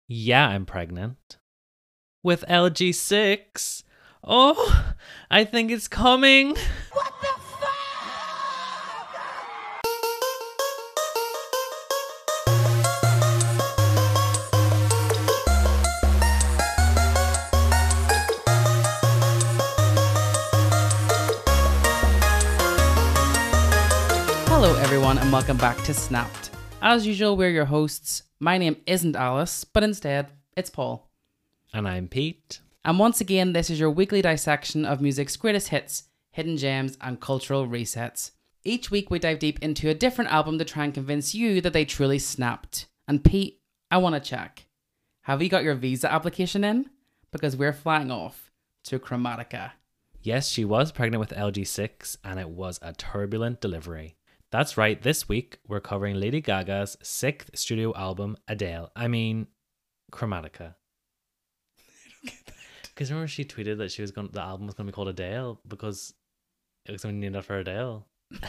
Yeah, I'm pregnant. With LG6. Oh, I think it's coming. What the fuck? Hello everyone and welcome back to Snapped. As usual, we're your hosts. My name isn't Alice, but instead, it's Paul. And I'm Pete. And once again, this is your weekly dissection of music's greatest hits, hidden gems, and cultural resets. Each week we dive deep into a different album to try and convince you that they truly snapped. And Pete, I want to check. Have you got your visa application in? Because we're flying off to Chromatica. Yes, she was pregnant with LG6 and it was a turbulent delivery. That's right, this week we're covering Lady Gaga's 6th studio album, Adele. I mean, Chromatica. Because remember she tweeted that the album was going to be called Adele because it was going to be named after Adele.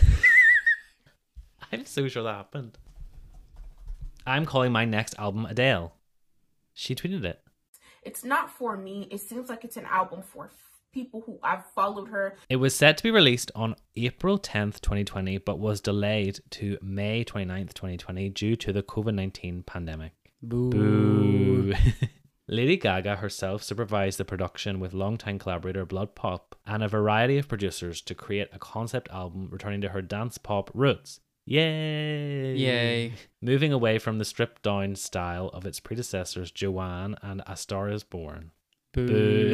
I'm so sure that happened. I'm calling my next album Adele. She tweeted it. It's not for me. It seems like it's an album for people who I've followed her. It was set to be released on April 10th, 2020, but was delayed to May 29th, 2020 due to the COVID-19 pandemic. Boo. Lady Gaga herself supervised the production with longtime collaborator Blood Pop and a variety of producers to create a concept album returning to her dance pop roots. Yay! Yay. Moving away from the stripped down style of its predecessors Joanne and A Star Is Born. Boo.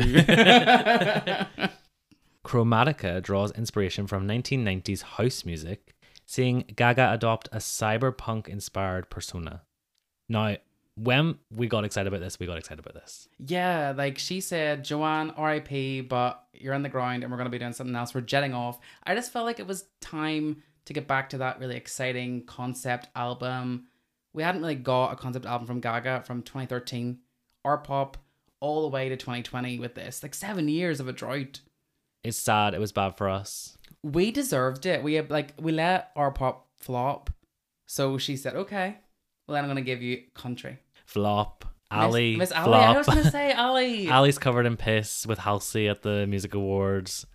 Chromatica draws inspiration from 1990s house music, seeing Gaga adopt a cyberpunk-inspired persona. Now, when we got excited about this. Yeah, like she said, Joanne, RIP, but you're on the ground and we're going to be doing something else. We're jetting off. I just felt like it was time to get back to that really exciting concept album. We hadn't really got a concept album from Gaga from 2013, art pop, all the way to 2020 with this. Like 7 years of a drought. It's sad. It was bad for us. We deserved it. We let our pop flop. So she said, okay, well then I'm going to give you country. Flop. Ali. Miss Ali. Flop. I was going to say Ali. Ali's covered in piss with Halsey at the music awards.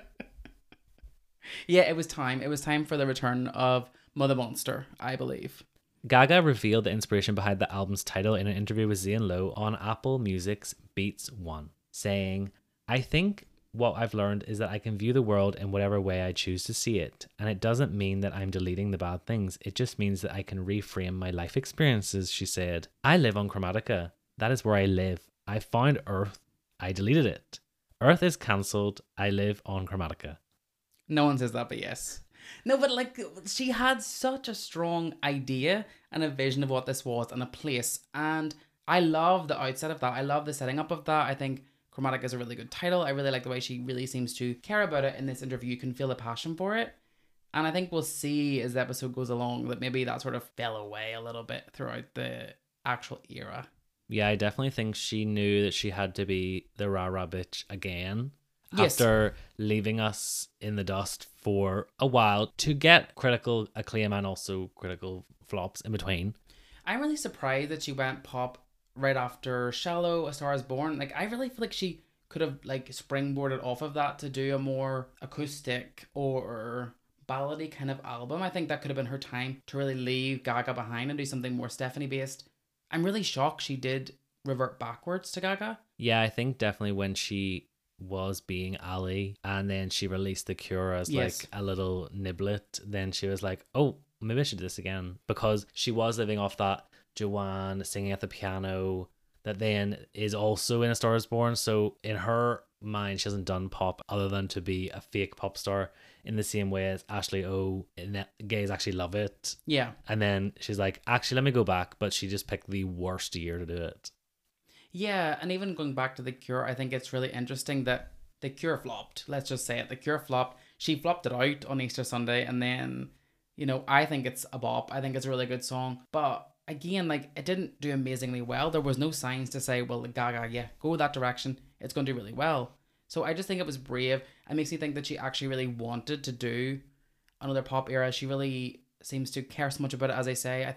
Yeah, it was time. It was time for the return of Mother Monster, I believe. Gaga revealed the inspiration behind the album's title in an interview with Zane Lowe on Apple Music's Beats One, saying, I think what I've learned is that I can view the world in whatever way I choose to see it, and it doesn't mean that I'm deleting the bad things, it just means that I can reframe my life experiences, she said. I live on Chromatica. That is where I live. I found Earth. I deleted it. Earth is cancelled. I live on Chromatica. No one says that, but yes. No, but like she had such a strong idea and a vision of what this was and a place. And I love the outset of that. I love the setting up of that. I think Chromatica is a really good title. I really like the way she really seems to care about it in this interview. You can feel the passion for it. And I think we'll see as the episode goes along that maybe that sort of fell away a little bit throughout the actual era. Yeah, I definitely think she knew that she had to be the rah-rah bitch again. Yes. After leaving us in the dust for a while to get critical acclaim and also critical flops in between. I'm really surprised that she went pop right after Shallow, A Star Is Born. Like, I really feel like she could have like springboarded off of that to do a more acoustic or ballady kind of album. I think that could have been her time to really leave Gaga behind and do something more Stephanie based. I'm really shocked she did revert backwards to Gaga. Yeah, I think definitely when she was being Ali and then she released The Cure as Yes. like a little niblet, then she was like, oh, maybe I should do this again, because she was living off that Joanne singing at the piano that then is also in A Star Is Born. So in her mind, she hasn't done pop other than to be a fake pop star in the same way as Ashley O and gays actually love it. Yeah. And then she's like, actually let me go back, but she just picked the worst year to do it. Yeah, and even going back to The Cure, I think it's really interesting that The Cure flopped. Let's just say it. The Cure flopped. She flopped it out on Easter Sunday, and then, you know, I think it's a bop. I think it's a really good song. But again, like, it didn't do amazingly well. There was no signs to say, well, Gaga, yeah, go that direction. It's going to do really well. So I just think it was brave. It makes me think that she actually really wanted to do another pop era. She really seems to care so much about it, as I say. I think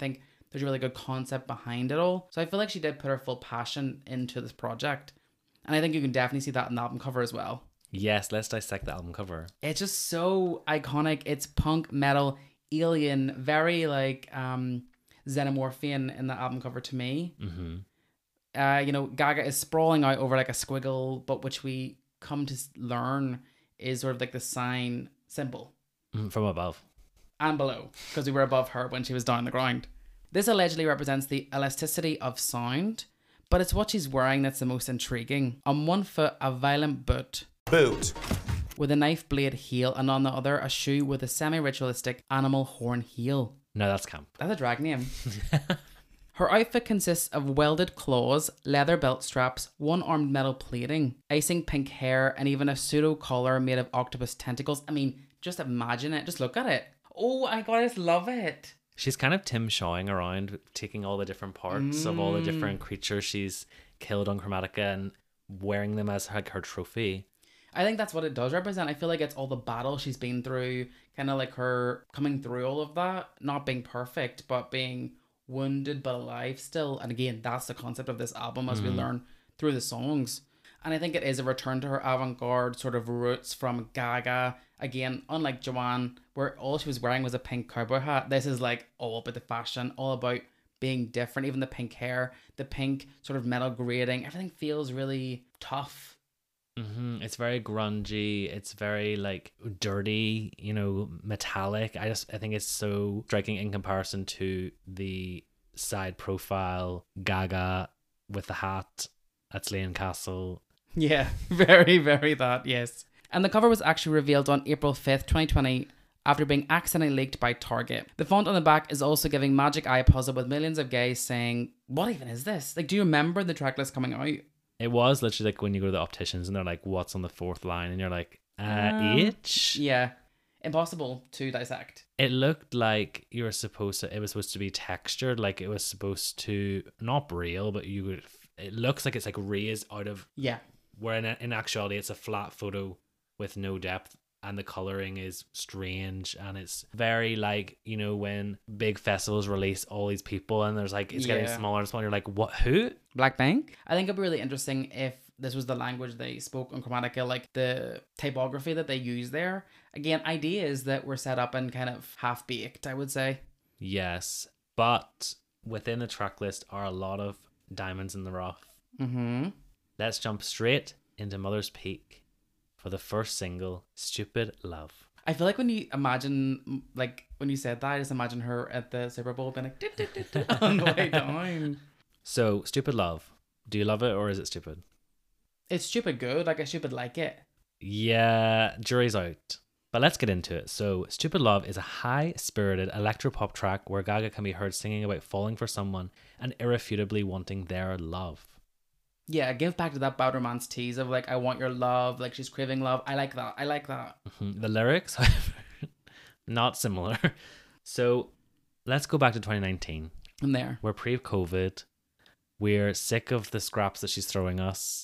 There's a really good concept behind it all. So I feel like she did put her full passion into this project. And I think you can definitely see that in the album cover as well. Yes, let's dissect the album cover. It's just so iconic. It's punk, metal, alien, very like xenomorphian in the album cover to me. You know, Gaga is sprawling out over like a squiggle, but which we come to learn is sort of like the sign symbol. From above. And below, because we were above her when she was down on the ground. This allegedly represents the elasticity of sound, but it's what she's wearing that's the most intriguing. On one foot, a violent boot. With a knife blade heel, and on the other, a shoe with a semi-ritualistic animal horn heel. No, that's camp. That's a drag name. Her outfit consists of welded claws, leather belt straps, one-armed metal plating, icing pink hair, and even a pseudo collar made of octopus tentacles. I mean, just imagine it. Just look at it. Oh my god, I just love it. She's kind of Tim Shawing around, taking all the different parts of all the different creatures she's killed on Chromatica and wearing them as like her trophy. I think that's what it does represent. I feel like it's all the battle she's been through, kind of like her coming through all of that, not being perfect, but being wounded but alive still. And again, that's the concept of this album as we learn through the songs. And I think it is a return to her avant-garde sort of roots from Gaga. Again, unlike Joanne, where all she was wearing was a pink cowboy hat, this is like all about the fashion, all about being different. Even the pink hair, the pink sort of metal grating, everything feels really tough. It's very grungy. It's very like dirty, you know, metallic. I think it's so striking in comparison to the side profile Gaga with the hat at Slane Castle. Yeah, very, very that, yes. And the cover was actually revealed on April 5th, 2020, after being accidentally leaked by Target. The font on the back is also giving Magic Eye puzzle with millions of gays saying, what even is this? Like, do you remember the track list coming out? It was literally like when you go to the opticians and they're like, what's on the fourth line? And you're like, H? Yeah. Impossible to dissect. It looked like it was supposed to be textured, like it was supposed to, not real, but it looks like it's like raised out of, yeah. Where in actuality it's a flat photo with no depth, and the coloring is strange, and it's very like, you know, when big festivals release all these people and there's like, it's getting smaller and smaller, you're like, what, who? Blackpink? I think it'd be really interesting if this was the language they spoke on Chromatica, like the typography that they use there. Again, ideas that were set up and kind of half-baked, I would say. Yes, but within the track list are a lot of diamonds in the rough. Let's jump straight into Mother's Peak for the first single, Stupid Love. I feel like when you imagine, like when you said that, I just imagine her at the Super Bowl being like, on the way down. So, Stupid Love. Do you love it or is it stupid? It's stupid good. Like, I stupid like it. Yeah, jury's out. But let's get into it. So, Stupid Love is a high-spirited electropop track where Gaga can be heard singing about falling for someone and irrefutably wanting their love. Yeah, give back to that Bad Romance tease of like, I want your love, like she's craving love. I like that. The lyrics, however, not similar. So let's go back to 2019. I'm there. We're pre-COVID. We're sick of the scraps that she's throwing us.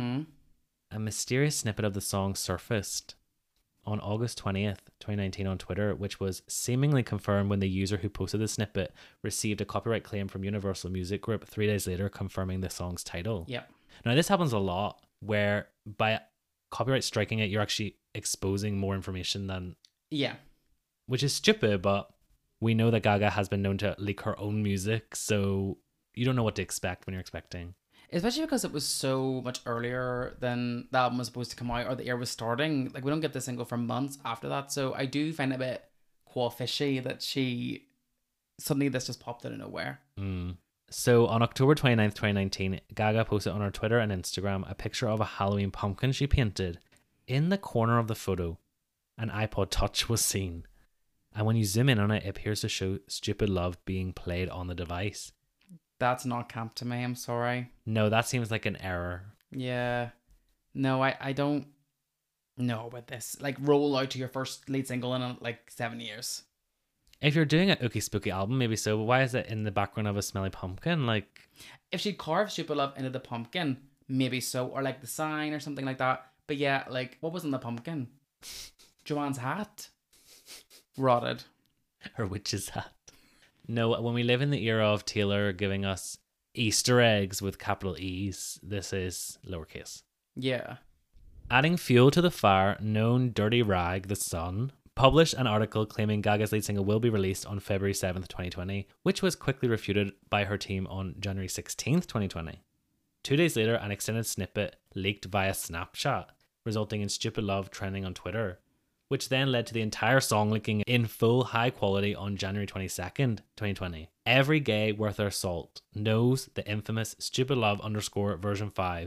A mysterious snippet of the song surfaced on August 20th, 2019 on Twitter, which was seemingly confirmed when the user who posted the snippet received a copyright claim from Universal Music Group 3 days later, confirming the song's title. Yeah. Now, this happens a lot where by copyright striking it, you're actually exposing more information than... Yeah. Which is stupid, but we know that Gaga has been known to leak her own music, so you don't know what to expect when you're expecting. Especially because it was so much earlier than the album was supposed to come out or the year was starting. Like, we don't get the single for months after that. So I do find it a bit fishy that she suddenly this just popped out of nowhere. So on October 29th, 2019, Gaga posted on her Twitter and Instagram a picture of a Halloween pumpkin she painted. In the corner of the photo, an iPod Touch was seen. And when you zoom in on it, it appears to show Stupid Love being played on the device. That's not camp to me, I'm sorry. No, that seems like an error. Yeah. No, I don't know about this. Like, roll out to your first lead single in like 7 years. If you're doing an Ookie Spooky album, maybe so, but why is it in the background of a smelly pumpkin? Like, if she'd carved Stupid Love into the pumpkin, maybe so. Or like the sign or something like that. But yeah, like, what was in the pumpkin? Joanne's hat. Rotted. Her witch's hat. No, when we live in the era of Taylor giving us Easter eggs with capital E's, this is lowercase. Yeah. Adding fuel to the fire, known Dirty Rag, The Sun, published an article claiming Gaga's lead single will be released on February 7th, 2020, which was quickly refuted by her team on January 16th, 2020. 2 days later, an extended snippet leaked via Snapchat, resulting in Stupid Love trending on Twitter, which then led to the entire song leaking in full high quality on January 22nd, 2020. Every gay worth their salt knows the infamous Stupid Love _ version 5,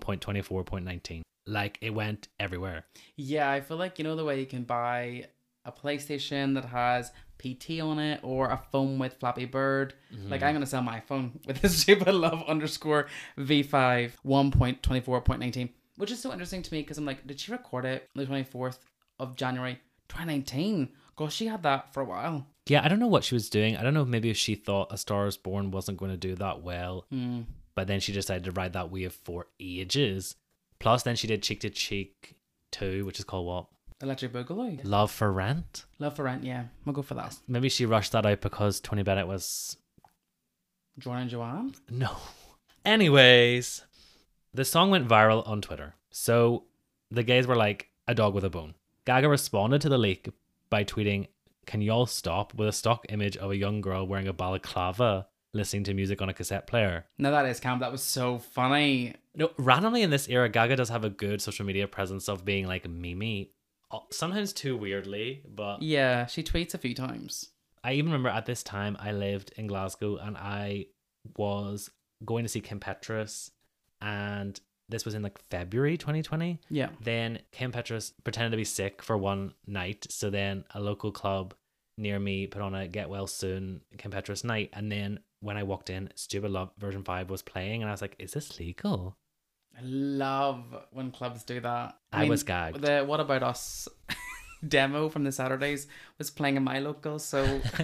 1.24.19. Like, it went everywhere. Yeah, I feel like, you know, the way you can buy a PlayStation that has PT on it or a phone with Flappy Bird. Like, I'm going to sell my phone with the Stupid Love _ V5 1.24.19, which is so interesting to me because I'm like, did she record it on the 24th of January 2019? Gosh, she had that for a while. Yeah, I don't know what she was doing. I don't know, maybe if she thought A Star Is Born wasn't going to do that well, but then she decided to ride that wave for ages. Plus, then she did Cheek to Cheek 2, which is called what? Electric Boogaloo. Love for Rent? Love for Rent, yeah. We'll go for that. Maybe she rushed that out because Tony Bennett was... Joanne and Joanne? No. Anyways, the song went viral on Twitter. So the gays were like, a dog with a bone. Gaga responded to the leak by tweeting, "Can y'all stop?" with a stock image of a young girl wearing a balaclava listening to music on a cassette player. No, that is camp. That was so funny. No, randomly in this era, Gaga does have a good social media presence of being like Mimi. Sometimes too weirdly, but... Yeah, she tweets a few times. I even remember at this time I lived in Glasgow and I was going to see Kim Petras, and this was in like February 2020. Yeah. Then Kim Petras pretended to be sick for one night, so then a local club near me put on a Get Well Soon Kim Petras night, and then when I walked in, Stupid Love version 5 was playing, and I was like, is this legal? I love when clubs do that. I was gagged. The What About Us demo from the Saturdays was playing in my local, so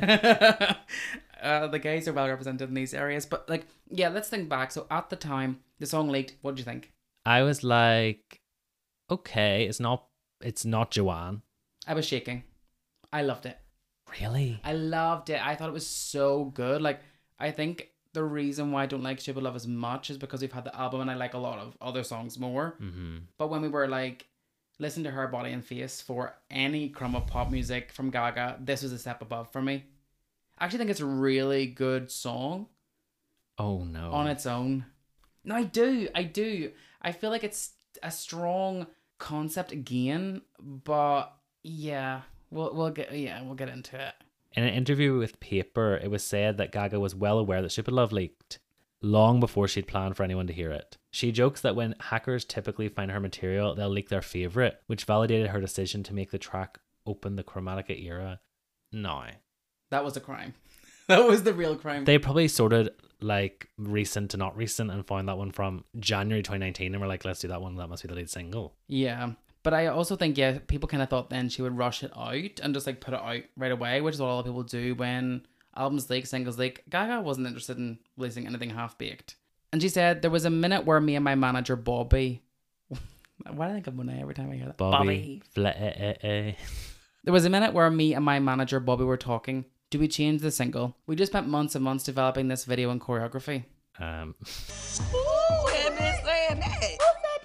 the gays are well represented in these areas. But like, yeah, let's think back. So at the time the song leaked, what did you think? I was like, okay, it's not Joanne. I was shaking. I loved it. Really? I loved it. I thought it was so good. Like, I think the reason why I don't like Stupid Love as much is because we've had the album and I like a lot of other songs more. Mm-hmm. But when we were like, listen to her Body and Face for any crumb of pop music from Gaga, this was a step above for me. I actually think it's a really good song. Oh no. On its own. No, I do. I feel like it's a strong concept again, but yeah, we'll get into it. In an interview with Paper, it was said that Gaga was well aware that Stupid Love leaked long before she'd planned for anyone to hear it. She jokes that when hackers typically find her material, they'll leak their favourite, which validated her decision to make the track open the Chromatica era. No. That was a crime. That was the real crime. They probably sorted like recent to not recent and found that one from January 2019 and were like, let's do that one. That must be the lead single. Yeah. But I also think, yeah, people kind of thought then she would rush it out and just like put it out right away, which is what a lot of people do when albums leak, singles leak. Gaga wasn't interested in releasing anything half-baked. And she said, there was a minute where me and my manager, Bobby... Why do I think of Monet every time I hear that? Bobby. There was a minute where me and my manager, Bobby, were talking. Do we change the single? We just spent months and months developing this video and choreography. Ooh, and been saying that.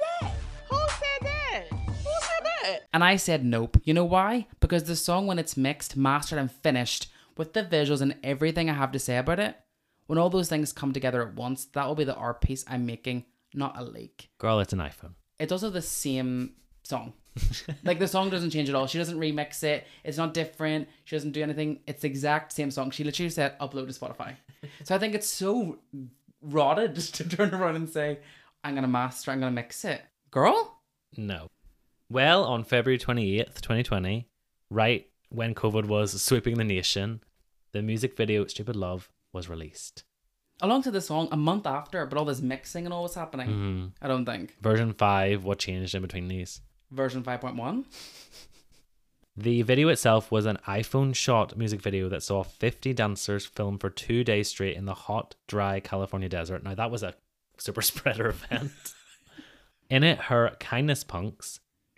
And I said nope. You know why? Because the song, when it's mixed, mastered and finished, with the visuals and everything I have to say about it, when all those things come together at once, that will be the art piece I'm making, not a leak. Girl, it's an iPhone. It's also the same song. Like, the song doesn't change at all. She doesn't remix it. It's not different. She doesn't do anything. It's the exact same song. She literally said, upload to Spotify. So I think it's so rotted to turn around and say, I'm going to mix it. Girl? No. Well, on February 28th, 2020, right when COVID was sweeping the nation, the music video Stupid Love was released. Alongside the song, a month after, but all this mixing and all was happening. Mm-hmm. I don't think. Version 5, what changed in between these? Version 5.1. The video itself was an iPhone shot music video that saw 50 dancers film for 2 days straight in the hot, dry California desert. Now, that was a super spreader event. In it, her kindness punks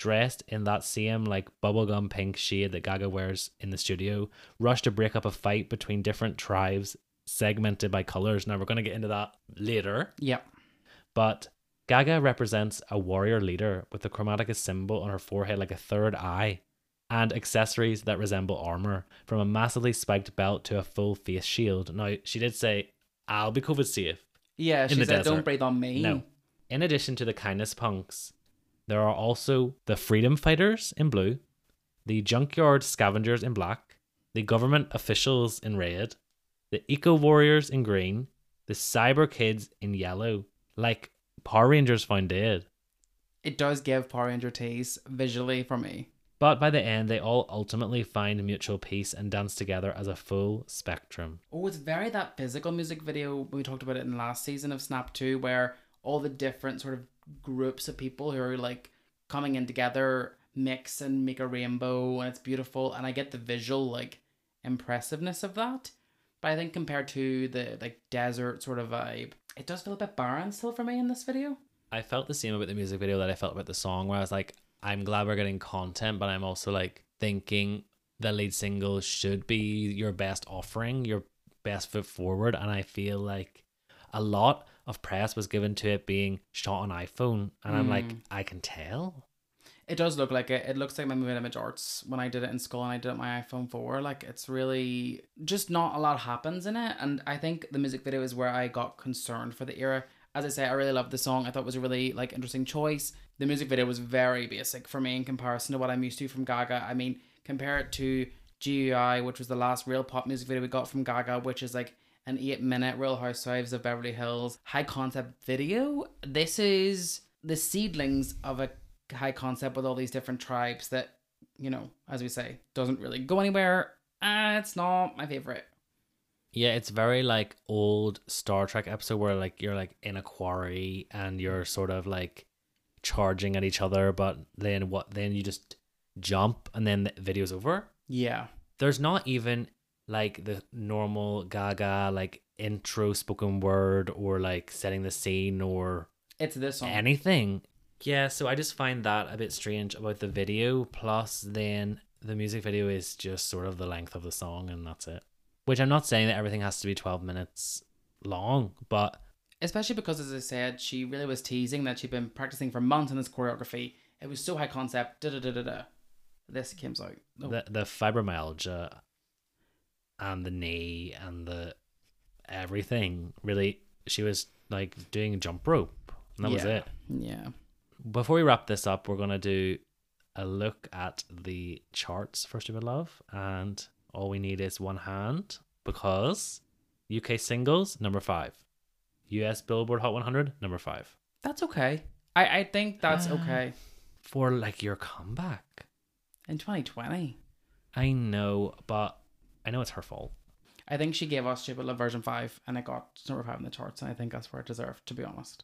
dressed in that same like bubblegum pink shade that Gaga wears in the studio, rush to break up a fight between different tribes segmented by colors. Now we're going to get into that later. Yep. But Gaga represents a warrior leader with the chromatica symbol on her forehead like a third eye, and accessories that resemble armor, from a massively spiked belt to a full face shield. Now, she did say, I'll be COVID safe. Yeah, she the said, desert. don't breathe on me. No. In addition to the kindness punks, there are also the freedom fighters in blue, the junkyard scavengers in black, the government officials in red, the eco warriors in green, the cyber kids in yellow, like Power Rangers found dead. It does give Power Ranger tease visually for me. But by the end, they all ultimately find mutual peace and dance together as a full spectrum. Oh, it's very that physical music video. We talked about it in the last season of Snap 2, where all the different sort of groups of people who are like coming in together mix and make a rainbow, and it's beautiful. And I get the visual like impressiveness of that. But I think compared to the like desert sort of vibe, it does feel a bit barren still for me in this video. I felt the same about the music video that I felt about the song, where I was like, I'm glad we're getting content, but I'm also like thinking the lead single should be your best offering, your best foot forward. And I feel like a lot of press was given to it being shot on iPhone. And I'm like, I can tell. It does look like it. It looks like my moving image arts when I did it in school and I did it on my iPhone 4. Like, it's really just not a lot happens in it. And I think the music video is where I got concerned for the era. As I say, I really loved the song. I thought it was a really like interesting choice. The music video was very basic for me in comparison to what I'm used to from Gaga. I mean, compare it to GUI, which was the last real pop music video we got from Gaga, which is like an 8-minute Real Housewives of Beverly Hills high concept video. This is the seedlings of a high concept with all these different tribes that, you know, as we say, doesn't really go anywhere. It's not my favorite. Yeah, it's very like old Star Trek episode where like you're like in a quarry and you're sort of like charging at each other, but then you just jump and then the video's over. Yeah. There's not even like the normal Gaga like intro spoken word or like setting the scene or It's this song. anything. Yeah, so I just find that a bit strange about the video. Plus, then the music video is just sort of the length of the song, and that's it. Which I'm not saying that everything has to be 12 minutes long, but Especially because, as I said, she really was teasing that she'd been practicing for months on this choreography. It was so high concept. This comes out. Oh. the fibromyalgia and the knee and the everything, really, she was like doing jump rope, and that was it. Yeah. Before we wrap this up, we're going to do a look at the charts for Stupid Love, and all we need is one hand, because UK singles, number 5. US Billboard Hot 100, number 5. That's okay. I think that's okay. For like your comeback. In 2020. I know, but I know it's her fault. I think she gave us Stupid Love version 5 and it got number 5 in the charts, and I think that's where it deserved, to be honest.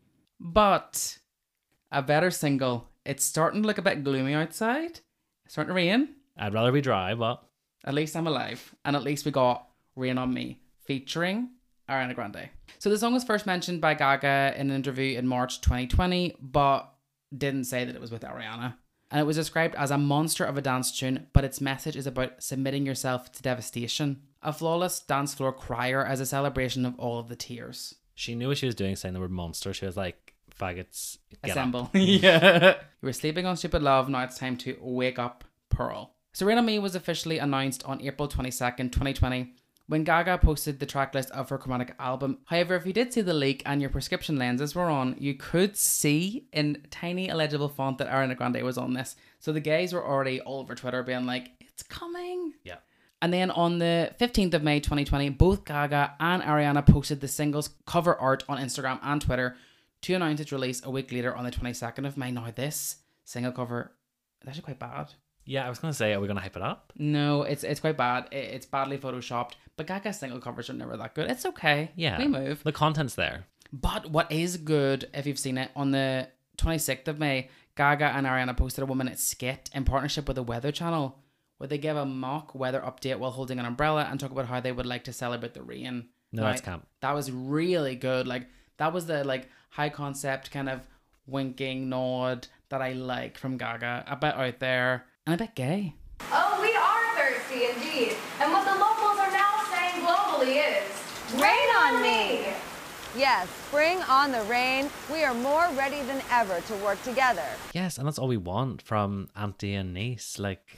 But a better single. It's starting to look a bit gloomy outside. It's starting to rain. I'd rather be dry, but At least I'm alive. And at least we got Rain on Me featuring Ariana Grande. So the song was first mentioned by Gaga in an interview in March 2020, but didn't say that it was with Ariana. And it was described as a monster of a dance tune, but its message is about submitting yourself to devastation. A flawless dance floor crier as a celebration of all of the tears. she knew what she was doing saying the word monster. She was like, faggots, get Assemble. up. Yeah. You were sleeping on Stupid Love, now it's time to wake up, Pearl. So Rain on Me was officially announced on April 22nd, 2020, when Gaga posted the tracklist of her Chromatic album. However, if you did see the leak and your prescription lenses were on, you could see in tiny illegible font that Ariana Grande was on this. So the guys were already all over Twitter being like, it's coming. Yeah. And then on the 15th of May 2020, both Gaga and Ariana posted the single's cover art on Instagram and Twitter to announce its release a week later on the 22nd of May. Now this single cover is actually quite bad. Yeah, I was going to say, are we going to hype it up? No, it's quite bad. It's badly photoshopped. But Gaga's single covers are never that good. It's okay. Yeah. We move. The content's there. But what is good, if you've seen it, on the 26th of May, Gaga and Ariana posted a 1-minute skit in partnership with the Weather Channel, where they gave a mock weather update while holding an umbrella and talk about how they would like to celebrate the rain. No, Now, that's camp. That was really good. Like, that was the like high concept kind of winking nod that I like from Gaga. A bit out there and a bit gay. Oh, we are thirsty indeed. And what the locals are now saying globally is, Rain on me! Yes, bring on the rain. We are more ready than ever to work together. Yes, and that's all we want from Auntie and niece. Like,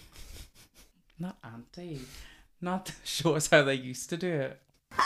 Not auntie. Not show us how they used to do it.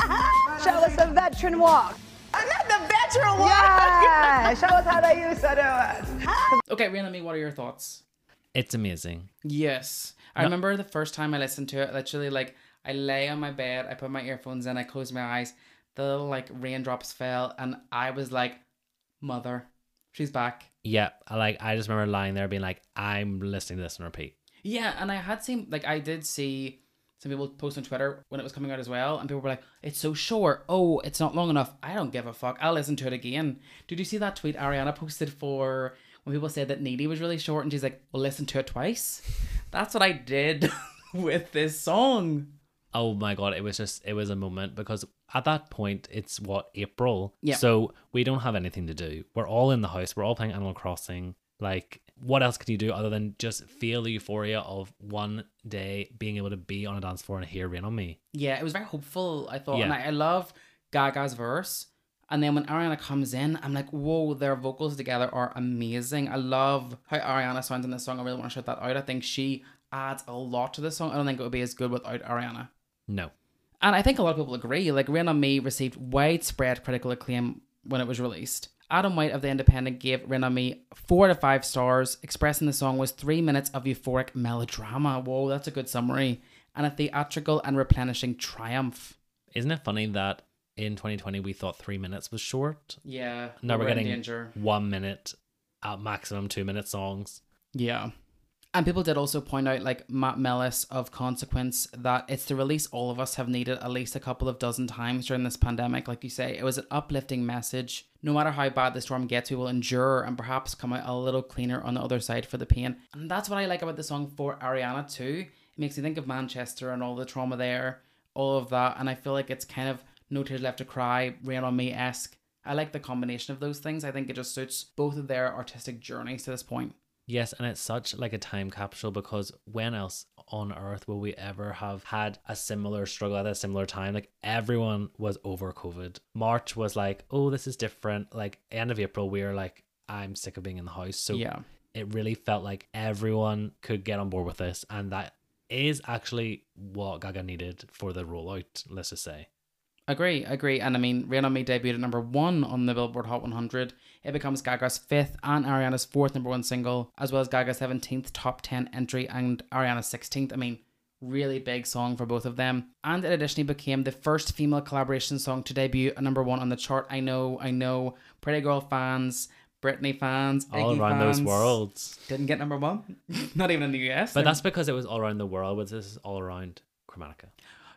Show us a veteran walk. Another veteran one. Yeah, show us how they used to do it. Okay, Rain on Me, what are your thoughts? it's amazing. Yes. I remember the first time I listened to it, literally, like, I lay on my bed, I put my earphones in, I closed my eyes, the little, like, raindrops fell, and I was like, mother, she's back. Yeah, I just remember lying there being like, I'm listening to this on repeat. Yeah, and I had seen, like, I did see some people post on Twitter when it was coming out as well, and people were like, it's so short. Oh, it's not long enough. I don't give a fuck. I'll listen to it again. Did you see that tweet Ariana posted for when people said that Needy was really short, and she's like, well, listen to it twice? That's what I did with this song. Oh my God, it was a moment because at that point, it's April? Yeah. So we don't have anything to do. We're all in the house. We're all playing Animal Crossing. Like, what else could you do other than just feel the euphoria of one day being able to be on a dance floor and hear Rain on Me? Yeah, it was very hopeful, I thought. Yeah. And I love Gaga's verse. And then when Ariana comes in, I'm like, whoa, their vocals together are amazing. I love how Ariana sounds in this song. I really want to shout that out. I think she adds a lot to the song. I don't think it would be as good without Ariana. No. And I think a lot of people agree. Like, Rain on Me received widespread critical acclaim when it was released. Adam White of The Independent gave Rain on Me 4 out of 5 stars, expressing the song was 3 minutes of euphoric melodrama. Whoa, that's a good summary. And a theatrical and replenishing triumph. Isn't it funny that in 2020 we thought 3 minutes was short? Yeah. Now we're in getting danger. 1 minute, at maximum 2 minute songs. Yeah. And people did also point out, like Matt Mellis of Consequence, that it's the release all of us have needed at least a couple of dozen times during this pandemic. Like you say, it was an uplifting message. No matter how bad the storm gets, we will endure and perhaps come out a little cleaner on the other side for the pain. And that's what I like about the song for Ariana too. It makes me think of Manchester and all the trauma there, all of that. And I feel like it's kind of No Tears Left to Cry, Rain on Me-esque. I like the combination of those things. I think it just suits both of their artistic journeys to this point. Yes, and it's such like a time capsule because when else on earth will we ever have had a similar struggle at a similar time? Like, everyone was over COVID. March was like, oh, this is different. Like, end of April, we were like, I'm sick of being in the house. So Yeah. it really felt like everyone could get on board with this. And that is actually what Gaga needed for the rollout, let's just say. Agree. And I mean, Rain on Me debuted at number 1 on the Billboard Hot 100. It becomes Gaga's 5th and Ariana's 4th number 1 single, as well as Gaga's 17th top 10 entry and Ariana's 16th. I mean, really big song for both of them. And it additionally became the first female collaboration song to debut at number 1 on the chart. I know. Pretty Girl fans, Britney fans, All Iggy around those fans worlds. didn't get number 1. Not even in the US. But that's because it was all around the world, but this is all around Chromatica.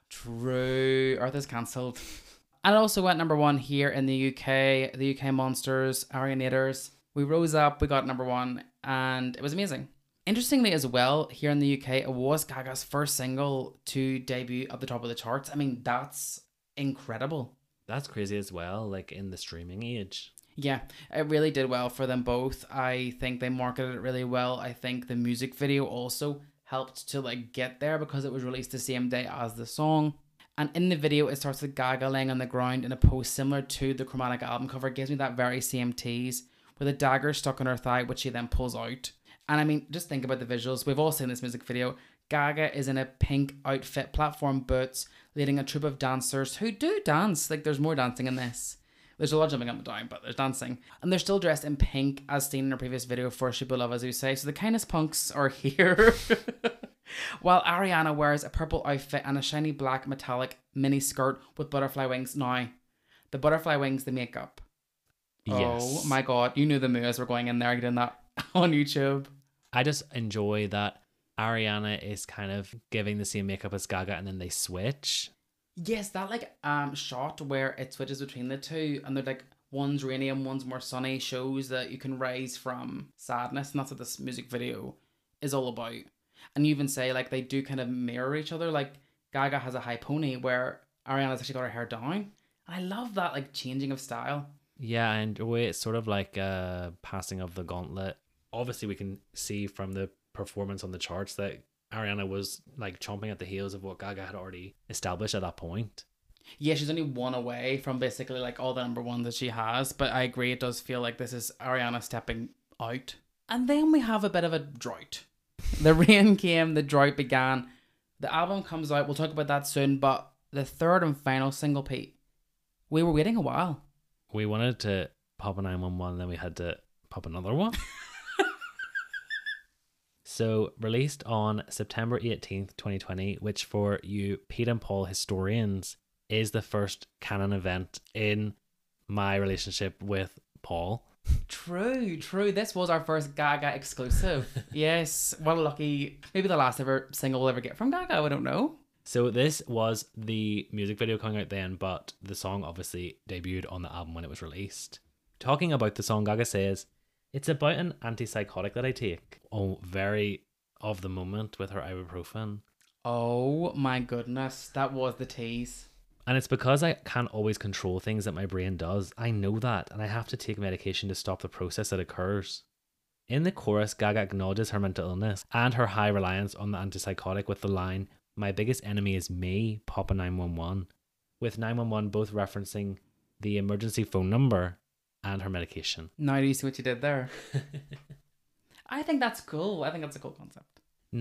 True. Earth is cancelled. And it also went number 1 here in the UK. The UK Monsters, Arianators. We rose up, we got number 1, and it was amazing. Interestingly as well, here in the UK, it was Gaga's first single to debut at the top of the charts. I mean, that's incredible. That's crazy as well, like in the streaming age. Yeah, it really did well for them both. I think they marketed it really well. I think the music video also helped to like get there because it was released the same day as the song. And in the video, it starts with Gaga laying on the ground in a pose similar to the Chromatica album cover. It gives me that very same tease with a dagger stuck in her thigh, which she then pulls out. And I mean, just think about the visuals. We've all seen this music video. Gaga is in a pink outfit, platform boots, leading a troupe of dancers who do dance. Like, there's more dancing in this. There's a lot of jumping up and down, but there's dancing. And they're still dressed in pink, as seen in her previous video for Shubu Love, as you say. So the kindest punks are here. While Ariana wears a purple outfit and a shiny black metallic mini skirt with butterfly wings. Now, the butterfly wings, the makeup. Yes. Oh my God. You knew the moves were going in there doing that on YouTube. I just enjoy that Ariana is kind of giving the same makeup as Gaga and then they switch. Yes, that like shot where it switches between the two and they're like one's rainy and one's more sunny shows that you can rise from sadness, and that's what this music video is all about. And you even say like they do kind of mirror each other. Like Gaga has a high pony where Ariana's actually got her hair down. And I love that like changing of style. Yeah, I enjoy it. It's sort of like a passing of the gauntlet obviously we can see from the performance on the charts that Ariana was like chomping at the heels of what Gaga had already established at that point. Yeah, she's only one away from basically like all the number ones that she has, but I agree it does feel like this is Ariana stepping out. And then we have a bit of a drought. The rain came, the drought began. The album comes out, we'll talk about that soon, but the third and final single, Pete, we were waiting a while. We wanted to pop a 911, then we had to pop another one. So, released on September 18th, 2020, which for you Pete and Paul historians is the first canon event in my relationship with Paul. True. This was our first Gaga exclusive. Yes, what a lucky, maybe the last ever single we'll ever get from Gaga, I don't know. So this was the music video coming out then, but the song obviously debuted on the album when it was released. Talking about the song, Gaga says, "It's about an antipsychotic that I take." Oh, very of the moment with her ibuprofen. Oh my goodness, that was the tease. And it's because I can't always control things that my brain does. I know that, and I have to take medication to stop the process that occurs. In the chorus, Gaga acknowledges her mental illness and her high reliance on the antipsychotic with the line, "My biggest enemy is me, Papa 911," with 911 both referencing the emergency phone number and her medication. Now do you see what you did there? I think that's cool. I think that's a cool concept.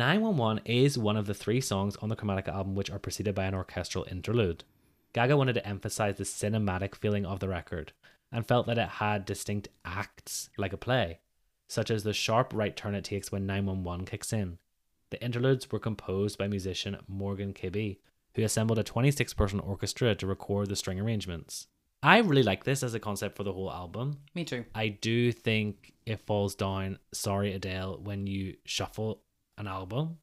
911 is one of the 3 songs on the Chromatica album which are preceded by an orchestral interlude. Gaga wanted to emphasize the cinematic feeling of the record and felt that it had distinct acts like a play, such as the sharp right turn it takes when 911 kicks in. The interludes were composed by musician Morgan Kibbe, who assembled a 26-person orchestra to record the string arrangements. I really like this as a concept for the whole album. Me too. I do think it falls down, sorry Adele, when you shuffle an album.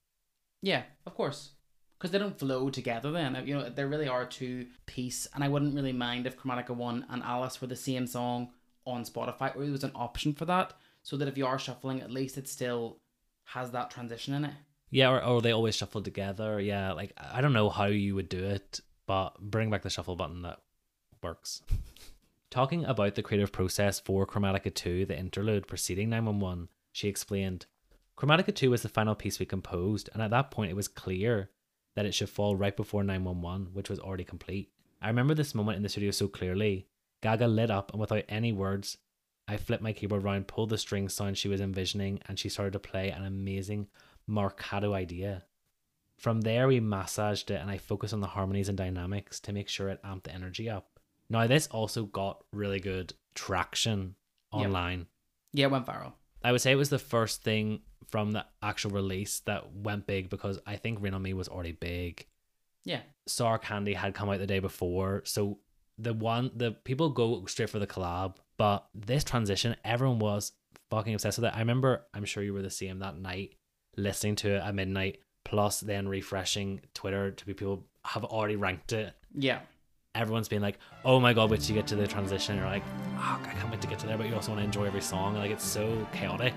Yeah, of course. Because they don't flow together then. You know, there really are 2 pieces, and I wouldn't really mind if Chromatica 1 and Alice were the same song on Spotify, or there was an option for that, so that if you are shuffling, at least it still has that transition in it. Yeah, or they always shuffle together. Yeah, like, I don't know how you would do it, but bring back the shuffle button, that works. Talking about the creative process for Chromatica 2, the interlude preceding 911, she explained, "Chromatica 2 was the final piece we composed, and at that point it was clear that it should fall right before 911, which was already complete. I remember this moment in the studio so clearly. Gaga lit up, and without any words, I flipped my keyboard around, pulled the string sound she was envisioning, and she started to play an amazing marcato idea. From there, we massaged it, and I focused on the harmonies and dynamics to make sure it amped the energy up." Now, this also got really good traction online. Yeah, it went viral. I would say it was the first thing from the actual release that went big, because I think Rain on Me was already big. Yeah. Sour Candy had come out the day before, so the people go straight for the collab, but this transition, everyone was fucking obsessed with it. I remember, I'm sure you were the same that night, listening to it at midnight, plus then refreshing Twitter to be people have already ranked it. Yeah. Everyone's been like, "Oh my god, wait till you get to the transition." You're like, "Fuck, I can't wait to get to there," but you also want to enjoy every song. Like, it's so chaotic.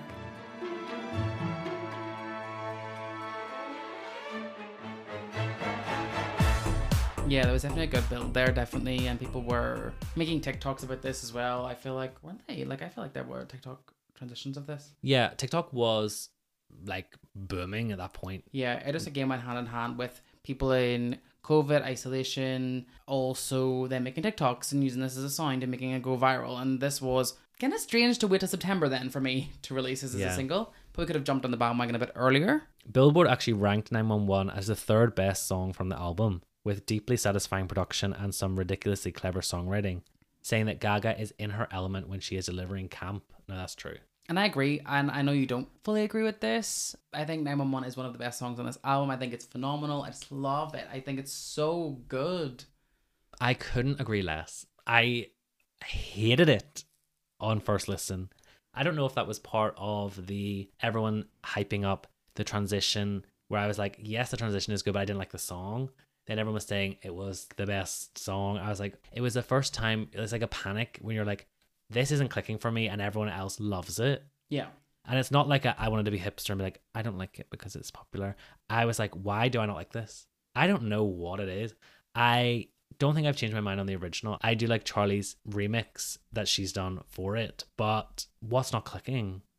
Yeah, there was definitely a good build there, definitely, and people were making TikToks about this as well. I feel like, weren't they? Like, I feel like there were TikTok transitions of this. Yeah, TikTok was like booming at that point. Yeah, it just again went hand in hand with people in COVID isolation, also then making TikToks and using this as a sound and making it go viral. And this was kind of strange to wait till September then for me to release this as a single, but we could have jumped on the bandwagon a bit earlier. Billboard actually ranked 911 as the 3rd best song from the album, with deeply satisfying production and some ridiculously clever songwriting, saying that Gaga is in her element when she is delivering camp. Now, that's true. And I agree, and I know you don't fully agree with this. I think 911 is one of the best songs on this album. I think it's phenomenal. I just love it. I think it's so good. I couldn't agree less. I hated it on first listen. I don't know if that was part of the everyone hyping up the transition, where I was like, yes, the transition is good, but I didn't like the song. Then everyone was saying it was the best song. I was like, it was the first time, it was like a panic when you're like, this isn't clicking for me and everyone else loves it. Yeah. And it's not like I wanted to be hipster and be like, I don't like it because it's popular. I was like, why do I not like this? I don't know what it is. I don't think I've changed my mind on the original. I do like Charlie's remix that she's done for it, but what's not clicking?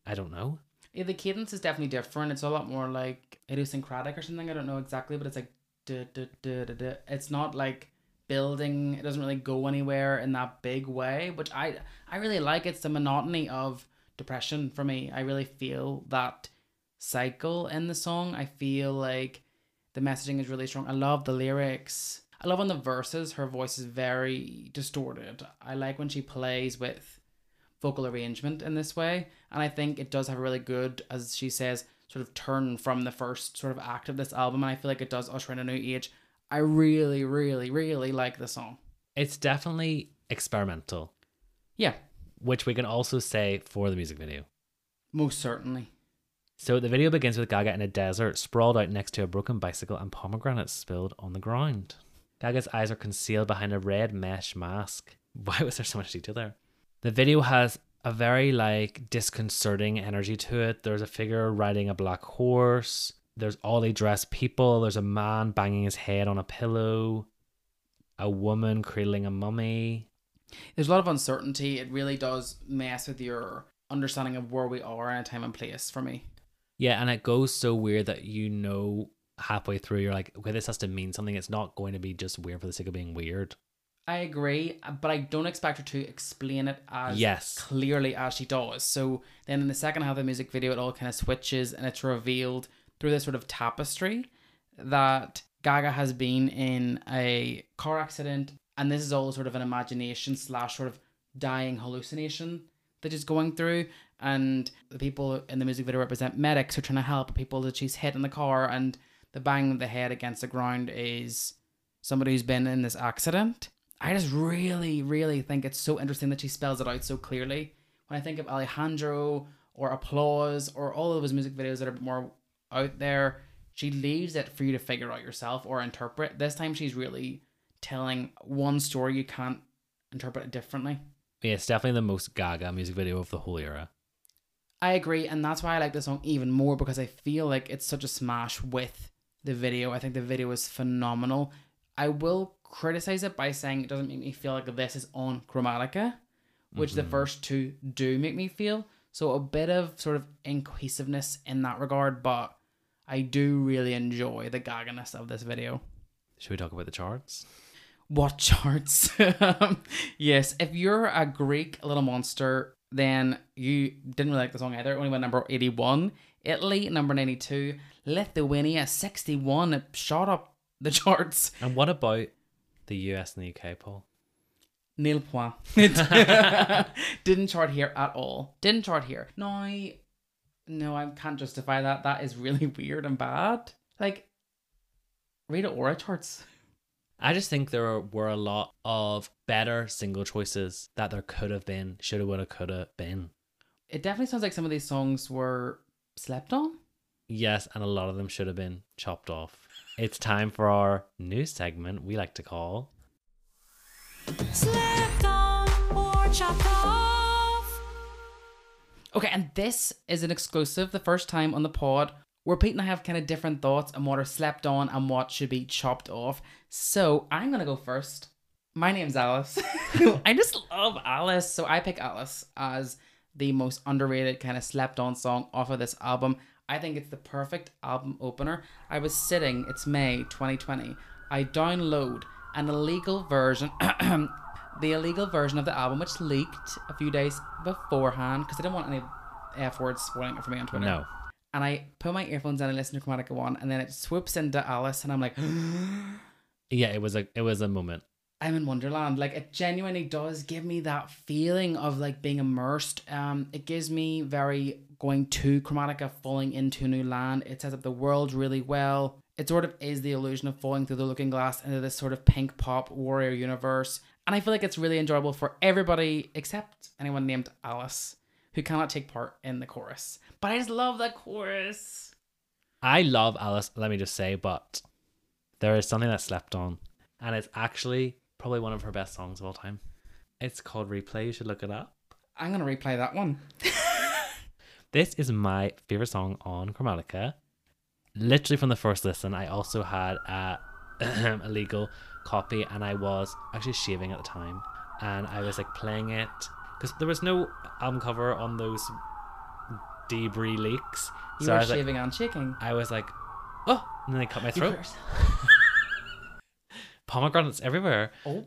I don't know. Yeah, the cadence is definitely different. It's a lot more like idiosyncratic or something. I don't know exactly, but it's like duh, duh, duh, duh, duh. It's not like building. It doesn't really go anywhere in that big way, which I really like. It's the monotony of depression for me. I really feel that cycle in the song. I feel like the messaging is really strong. I love the lyrics. I love on the verses, her voice is very distorted. I like when she plays with vocal arrangement in this way, and I think it does have a really good, as she says, sort of turn from the first sort of act of this album, and I feel like it does usher in a new age. I really, really, really like the song. It's definitely experimental, Yeah, which we can also say for the music video. most certainly. So the video begins with Gaga in a desert, sprawled out next to a broken bicycle and pomegranates spilled on the ground. Gaga's eyes are concealed behind a red mesh mask. Why was there so much detail there? The video has a very disconcerting energy to it. There's a figure riding a black horse. There's oddly dressed people. There's a man banging his head on a pillow. A woman cradling a mummy. There's a lot of uncertainty. It really does mess with your understanding of where we are in a time and place for me. Yeah, and it goes so weird that halfway through you're like, okay, this has to mean something. It's not going to be just weird for the sake of being weird. I agree, but I don't expect her to explain it as clearly as she does. So then in the second half of the music video, it all kind of switches and it's revealed through this sort of tapestry that Gaga has been in a car accident, and this is all sort of an imagination / sort of dying hallucination that she's going through. And the people in the music video represent medics who are trying to help people that she's hit in the car, and the bang of the head against the ground is somebody who's been in this accident. I just really, really think it's so interesting that she spells it out so clearly. When I think of Alejandro or Applause or all of those music videos that are more out there, she leaves it for you to figure out yourself or interpret. This time she's really telling one story. You can't interpret it differently. Yeah, it's definitely the most Gaga music video of the whole era. I agree, and that's why I like the song even more, because I feel like it's such a smash with the video. I think the video is phenomenal. I will criticize it by saying it doesn't make me feel like this is on Chromatica, which the first two do make me feel. So a bit of sort of incohesiveness in that regard, but I do really enjoy the Gaga-ness of this video. Should we talk about the charts? What charts? Yes, if you're a Greek little monster, then you didn't really like the song either. It only went number 81. Italy, number 92. Lithuania, 61. It shot up the charts. And what about the US and the UK, Paul? Nil point. Didn't chart here at all. Didn't chart here. No, I can't justify that. That is really weird and bad. Like, Rita Ora charts. I just think there were a lot of better single choices that there could have been, shoulda, woulda, coulda been. It definitely sounds like some of these songs were slept on. Yes, and a lot of them should have been chopped off. It's time for our new segment we like to call Slept on or chopped off. Okay, and this is an exclusive, the first time on the pod where Pete and I have kind of different thoughts on what are slept on and what should be chopped off. So I'm going to go first. My name's Alice. I just love Alice. So I pick Alice as the most underrated kind of slept on song off of this album. I think it's the perfect album opener. I was sitting, it's May 2020. I download an illegal version, the illegal version of the album, which leaked a few days beforehand because I didn't want any F words spoiling it for me on Twitter. No. And I put my earphones in and listen to Chromatica 1, and then it swoops into Alice, and I'm like, Yeah, it was a moment. I'm in Wonderland. Like, it genuinely does give me that feeling of like being immersed. It gives me very going to Chromatica, falling into a new land. It sets up the world really well. It sort of is the illusion of falling through the looking glass into this sort of pink pop warrior universe. And I feel like it's really enjoyable for everybody except anyone named Alice, who cannot take part in the chorus. But I just love that chorus. I love Alice, let me just say, but there is something that slept on, and it's actually probably one of her best songs of all time. It's called Replay. You should look it up. I'm going to replay that one. This is my favorite song on Chromatica. Literally from the first listen. I also had a illegal copy, and I was actually shaving at the time, and I was like playing it because there was no album cover on those debris leaks. You So were I was like, shaving and shaking. I was like, oh, and then they cut my throat. Pomegranates everywhere. Oh.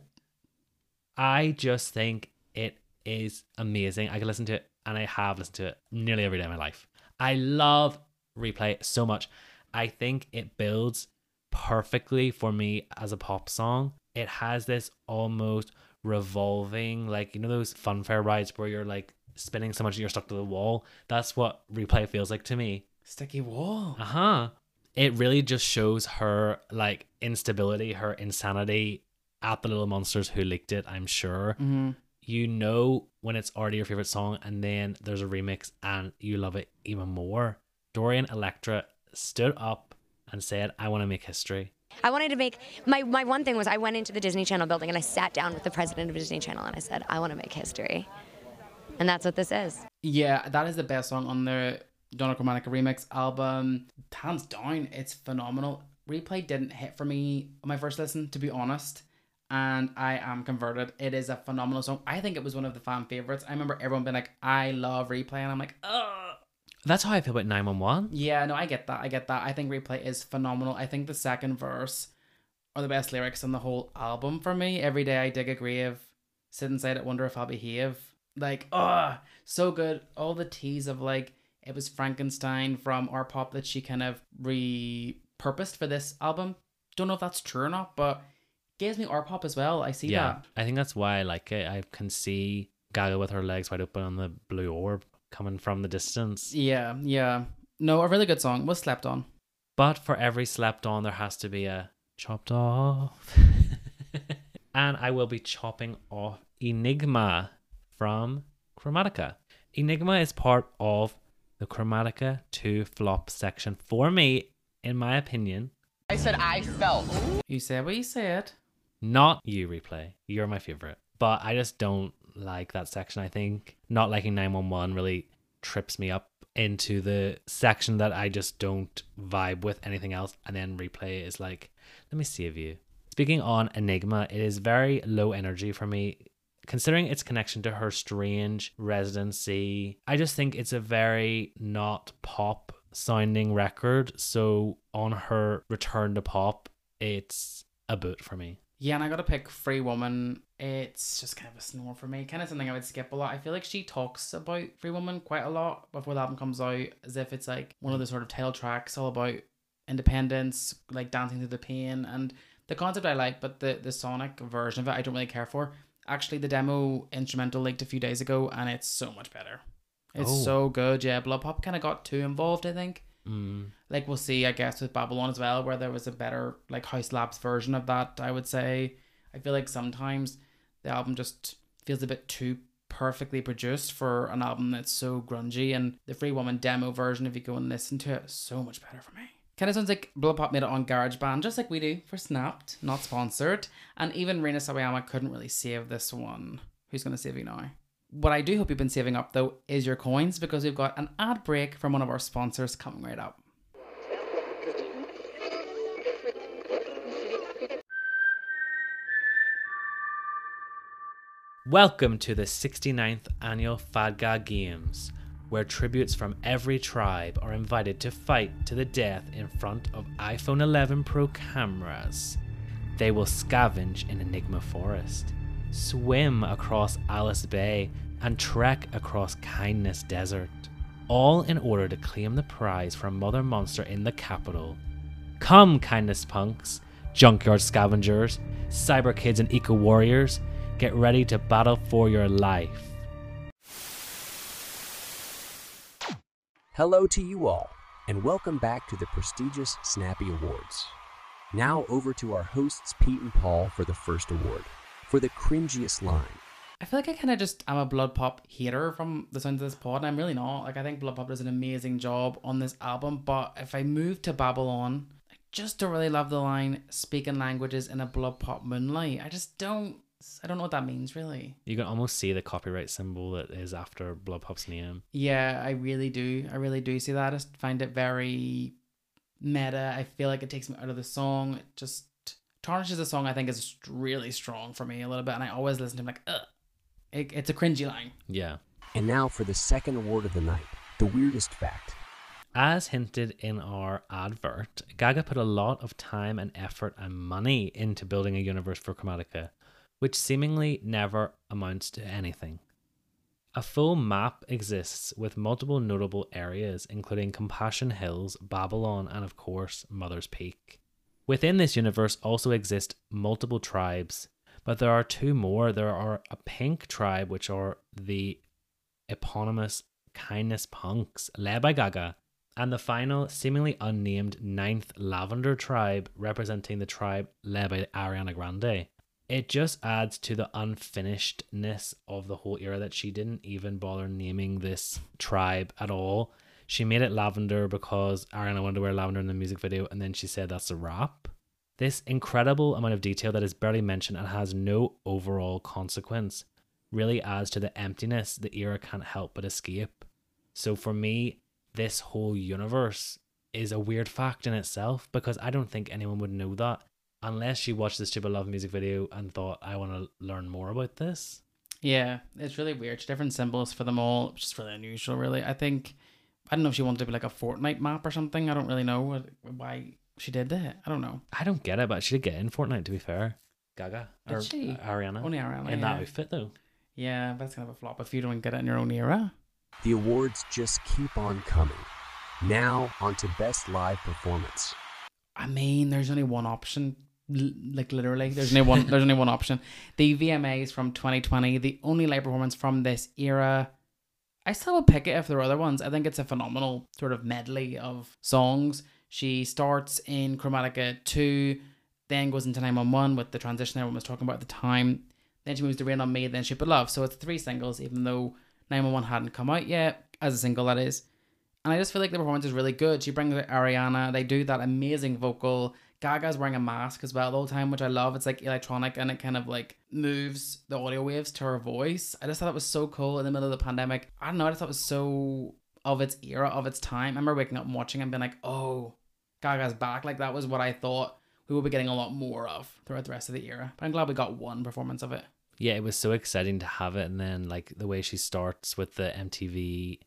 I just think it is amazing. I can listen to it, and I have listened to it nearly every day of my life. I love Replay so much. I think it builds perfectly for me as a pop song. It has this almost revolving, like, you know, those funfair rides where you're like spinning so much that you're stuck to the wall. That's what Replay feels like to me. Sticky wall. It really just shows her like instability, her insanity at the Little Monsters who leaked it, I'm sure. Mm-hmm. You know when it's already your favorite song and then there's a remix and you love it even more. Dorian Electra stood up and said, I want to make history. I wanted to make, my one thing was I went into the Disney Channel building and I sat down with the president of Disney Channel and I said, I want to make history. And that's what this is. Yeah, that is the best song on the Donna Chromatica remix album. Hands down, it's phenomenal. Replay didn't hit for me on my first listen, to be honest. And I am converted. It is a phenomenal song. I think it was one of the fan favorites. I remember everyone being like, I love Replay. And I'm like, ugh. That's how I feel about 911. Yeah, no, I get that. I think Replay is phenomenal. I think the second verse are the best lyrics on the whole album for me. Every day I dig a grave, sit inside it, wonder if I'll behave. Like, so good. All the tease of like, it was Frankenstein from Art Pop that she kind of repurposed for this album. Don't know if that's true or not, but gives me Art Pop as well. I see that. I think that's why I like it. I can see Gaga with her legs wide open on the blue orb coming from the distance. Yeah. No, a really good song. Was slept on. But for every slept on, there has to be a chopped off. And I will be chopping off Enigma from Chromatica. Enigma is part of the Chromatica 2 flop section. For me, in my opinion. I said I felt. You said what you said. Not you, Replay. You're my favorite. But I just don't like that section. I think not liking 911 really trips me up into the section that I just don't vibe with anything else. And then Replay is like, let me save you. Speaking on Enigma, it is very low energy for me. Considering its connection to her strange residency, I just think it's a very not pop sounding record. So on her return to pop, it's a boot for me. Yeah, and I gotta pick Free Woman. It's just kind of a snore for me. Kind of something I would skip a lot. I feel like she talks about Free Woman quite a lot before the album comes out, as if it's like one of the sort of title tracks all about independence, like dancing through the pain. And the concept I like, but the sonic version of it I don't really care for. Actually, the demo instrumental leaked a few days ago and it's so much better. It's so good. Yeah, Blood Pop kind of got too involved, I think. Like we'll see, I guess, with Babylon as well, where there was a better like House Labs version of that, I would say. I feel like sometimes the album just feels a bit too perfectly produced for an album that's so grungy, and the Free Woman demo version, if you go and listen to it, is so much better for me. Kind of sounds like Blood Pop made it on GarageBand, just like we do for Snapped, not sponsored. And even Rina Sawayama couldn't really save this one. Who's going to save you now? What I do hope you've been saving up, though, is your coins, because we've got an ad break from one of our sponsors coming right up. Welcome to the 69th annual Fadga Games, where tributes from every tribe are invited to fight to the death in front of iPhone 11 Pro cameras. They will scavenge in Enigma Forest, swim across Alice Bay, and trek across Kindness Desert, all in order to claim the prize from Mother Monster in the capital. Come, Kindness Punks, Junkyard Scavengers, Cyber Kids and Eco Warriors, get ready to battle for your life. Hello to you all, and welcome back to the prestigious Snappy Awards. Now over to our hosts Pete and Paul for the first award, for the cringiest line. I feel like I kind of just am a Blood Pop hater from the sound of this pod, and I'm really not. Like, I think Blood Pop does an amazing job on this album, but if I move to Babylon, I just don't really love the line, speaking languages in a Blood Pop moonlight. I don't know what that means, really. You can almost see the copyright symbol that is after Blood Pop's name. Yeah, I really do. I really do see that. I just find it very meta. I feel like it takes me out of the song. It just tarnishes the song, I think, is really strong for me a little bit. And I always listen to him like, ugh. It's a cringy line. Yeah. And now for the second award of the night, the weirdest fact. As hinted in our advert, Gaga put a lot of time and effort and money into building a universe for Chromatica, which seemingly never amounts to anything. A full map exists with multiple notable areas, including Compassion Hills, Babylon, and of course, Mother's Peak. Within this universe also exist multiple tribes, but there are two more. There are a pink tribe, which are the eponymous Kindness Punks, led by Gaga, and the final, seemingly unnamed ninth Lavender tribe, representing the tribe led by Ariana Grande. It just adds to the unfinishedness of the whole era that she didn't even bother naming this tribe at all. She made it lavender because Ariana wanted to wear lavender in the music video, and then she said that's a wrap. This incredible amount of detail that is barely mentioned and has no overall consequence really adds to the emptiness the era can't help but escape. So for me, this whole universe is a weird fact in itself, because I don't think anyone would know that unless you watched the Stupid Love music video and thought, I want to learn more about this. Yeah, it's really weird. Different symbols for them all, which is really unusual, really. I don't know if she wanted to be like a Fortnite map or something. I don't really know why she did that. I don't know. I don't get it, but she did get in Fortnite, to be fair. Gaga. Did she? Ariana. Only Ariana, in that outfit, though. Yeah, that's kind of a flop if you don't get it in your own era. The awards just keep on coming. Now, on to Best Live Performance. I mean, there's only one option. Like, literally, there's only one option. The VMAs from 2020, the only live performance from this era. I still would pick it if there were other ones. I think it's a phenomenal sort of medley of songs. She starts in Chromatica 2, then goes into 911 with the transition everyone was talking about at the time. Then she moves to Rain on Me, then Stupid Love. So it's 3 singles, even though 911 hadn't come out yet, as a single, that is. And I just feel like the performance is really good. She brings out Ariana. They do that amazing vocal. Gaga's wearing a mask as well the whole time, which I love. It's like electronic and it kind of like moves the audio waves to her voice. I just thought it was so cool in the middle of the pandemic. I don't know, I just thought it was so of its era, of its time. I remember waking up and watching and being like, oh, Gaga's back. Like, that was what I thought we will be getting a lot more of throughout the rest of the era. But I'm glad we got one performance of it. Yeah, it was so exciting to have it. And then like the way she starts with the MTV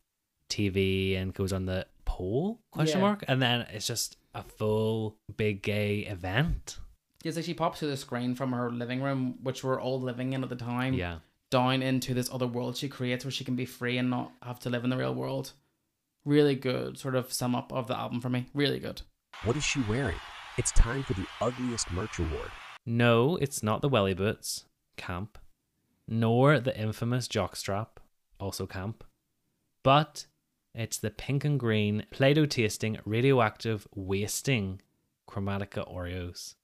TV and goes on the pole, question mark, and then it's just a full big gay event. It's like she pops to the screen from her living room, which we're all living in at the time, Yeah. down into this other world she creates where she can be free and not have to live in the real world. Really good sort of sum up of the album for me. Really good. What is she wearing? It's time for the Ugliest Merch Award. No, it's not the welly boots, camp, nor the infamous jockstrap, also camp, but it's the pink and green Play-Doh tasting radioactive wasting Chromatica Oreos.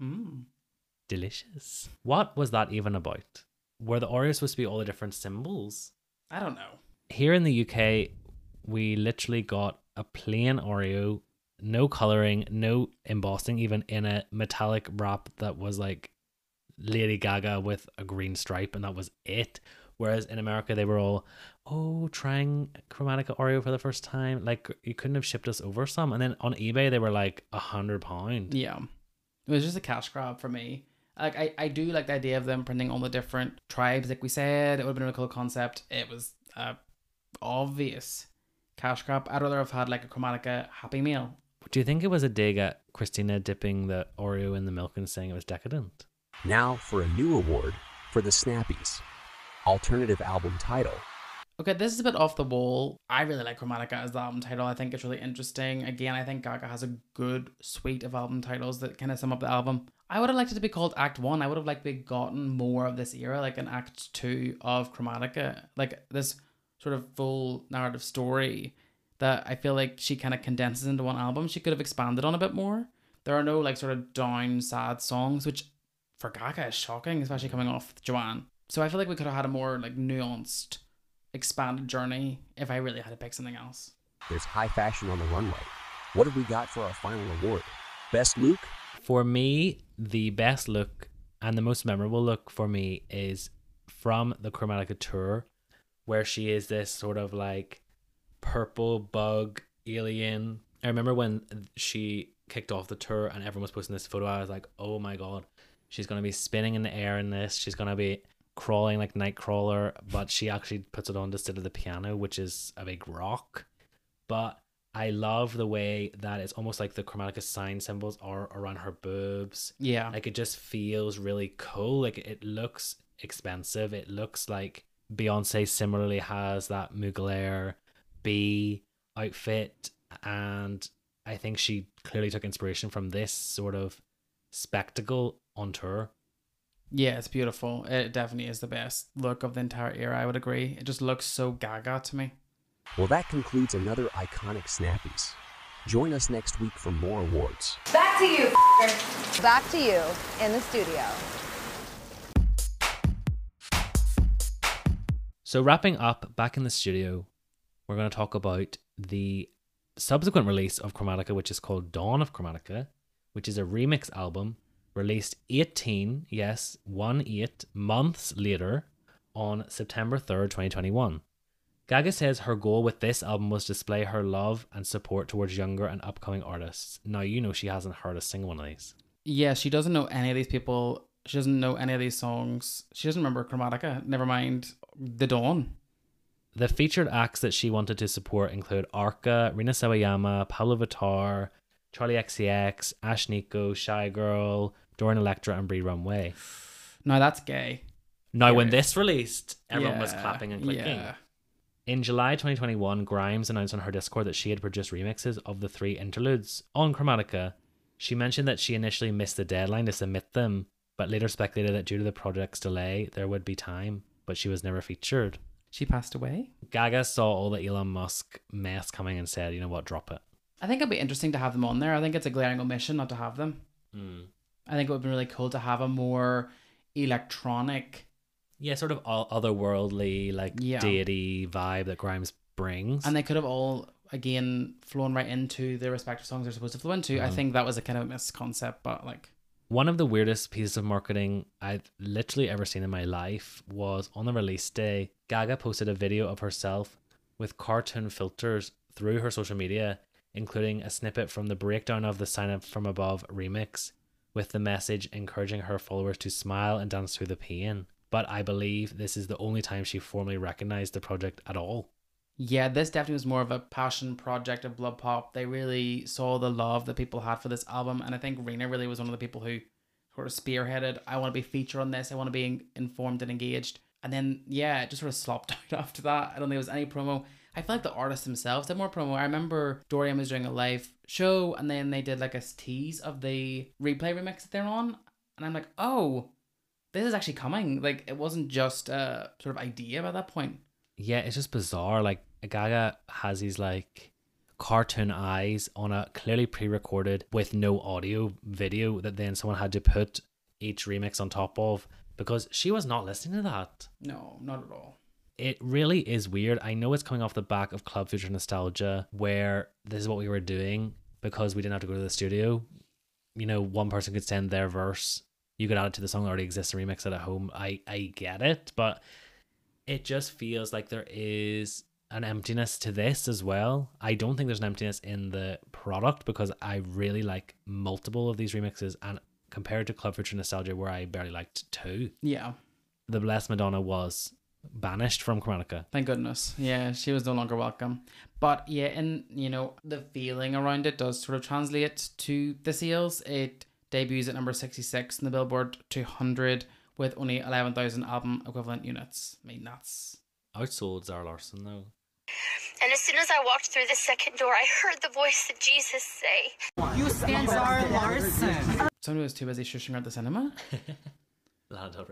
Delicious. What was that even about? Were the Oreos supposed to be all the different symbols? I don't know. Here in the UK, we literally got a plain Oreo, no coloring, no embossing, even in a metallic wrap that was like Lady Gaga with a green stripe, and that was it. Whereas in America, they were all, trying Chromatica Oreo for the first time. Like, you couldn't have shipped us over some. And then on eBay, they were like £100. Yeah. It was just a cash grab for me. Like, I do like the idea of them printing all the different tribes. Like we said, it would have been a really cool concept. It was obvious cash grab. I'd rather have had like a Chromatica Happy Meal. Do you think it was a dig at Christina dipping the Oreo in the milk and saying it was decadent? Now for a new award for the Snappies. Alternative album title. Okay, this is a bit off the wall. I really like Chromatica as the album title. I think it's really interesting. Again, I think Gaga has a good suite of album titles that kind of sum up the album. I would have liked it to be called Act 1. I would have liked to be gotten more of this era, like an Act 2 of Chromatica. Like this sort of full narrative story that I feel like she kind of condenses into one album. She could have expanded on a bit more. There are no like sort of down, sad songs, which for Gaga is shocking, especially coming off Joanne. So I feel like we could have had a more like nuanced, expanded journey if I really had to pick something else. There's high fashion on the runway. What have we got for our final award? Best look? For me, the best look and the most memorable look for me is from the Chromatica tour, where she is this sort of like purple bug alien. I remember when she kicked off the tour and everyone was posting this photo, I was like, oh my god, she's going to be spinning in the air in this. She's going to be crawling like Nightcrawler, but she actually puts it on instead of the piano, which is a big rock. but I love the way that it's almost like the Chromatica sign symbols are around her boobs. Yeah. Like it just feels really cool. Like it looks expensive. It looks like Beyonce similarly has that Mugler B outfit, and I think she clearly took inspiration from this sort of spectacle on tour. Yeah, it's beautiful. It definitely is the best look of the entire era, I would agree. It just looks so gaga to me. Well, that concludes another iconic Snappies. Join us next week for more awards. Back to you, Back to you in the studio. So wrapping up, back in the studio, we're going to talk about the subsequent release of Chromatica, which is called Dawn of Chromatica, which is a remix album released 18 months later on September 3rd, 2021. Gaga says her goal with this album was to display her love and support towards younger and upcoming artists. Now, you know she hasn't heard a single one of these. Yeah, she doesn't know any of these people. She doesn't know any of these songs. She doesn't remember Chromatica. Never mind The Dawn. The featured acts that she wanted to support include Arca, Rina Sawayama, Pablo Vittar, Charlie XCX, Ash Nico, Shy Girl, Dorian Electra, and Bree Runway. Now that's gay. Now, when this released, everyone was Yeah, clapping and clicking. yeah. In July 2021, Grimes announced on her Discord that she had produced remixes of the 3 interludes on Chromatica. She mentioned that she initially missed the deadline to submit them, but later speculated that due to the project's delay, there would be time, but she was never featured. She passed away? Gaga saw all the Elon Musk mess coming and said, you know what, drop it. I think it'd be interesting to have them on there. I think it's a glaring omission not to have them. I think it would have been really cool to have a more electronic... Yeah, sort of otherworldly, like deity vibe that Grimes brings. And they could have all, again, flown right into the respective songs they're supposed to flow into. I think that was a kind of a missed concept, but like... One of the weirdest pieces of marketing I've literally ever seen in my life was on the release day, Gaga posted a video of herself with cartoon filters through her social media, including a snippet from the breakdown of the Sign Up From Above remix, with the message encouraging her followers to smile and dance through the pain. But I believe this is the only time she formally recognized the project at all. Yeah, this definitely was more of a passion project of Blood Pop. They really saw the love that people had for this album, and I think Rina really was one of the people who sort of spearheaded, I want to be featured on this, I want to be informed and engaged. And then, yeah, it just sort of slopped out after that. I don't think there was any promo. I feel like the artists themselves did more promo. I remember Dorian was doing a live show, and then they did like a tease of the replay remix that they're on, and I'm like, oh, this is actually coming. Like, it wasn't just a sort of idea by that point. Yeah, it's just bizarre. Like, Gaga has these like cartoon eyes on a clearly pre-recorded with no audio video that then someone had to put each remix on top of, because she was not listening to that. No, not at all. It really is weird. I know it's coming off the back of Club Future Nostalgia, where this is what we were doing because we didn't have to go to the studio. You know, one person could send their verse. You could add it to the song that already exists and remix it at home. I get it, but it just feels like there is an emptiness to this as well. I don't think there's an emptiness in the product, because I really like multiple of these remixes, and compared to Club Future Nostalgia, where I barely liked 2, Yeah. The Blessed Madonna was banished from Chromatica. Thank goodness. Yeah, she was no longer welcome. But yeah, and you know, the feeling around it does sort of translate to the sales. It debuts at number 66 in the Billboard 200 with only 11,000 album equivalent units. I mean, that's... Outsold Zara Larsson though. And as soon as I walked through the second door, I heard the voice of Jesus say, You stand Zara Larsson. Somebody was too busy shushing her at the cinema. Lana Del Rey.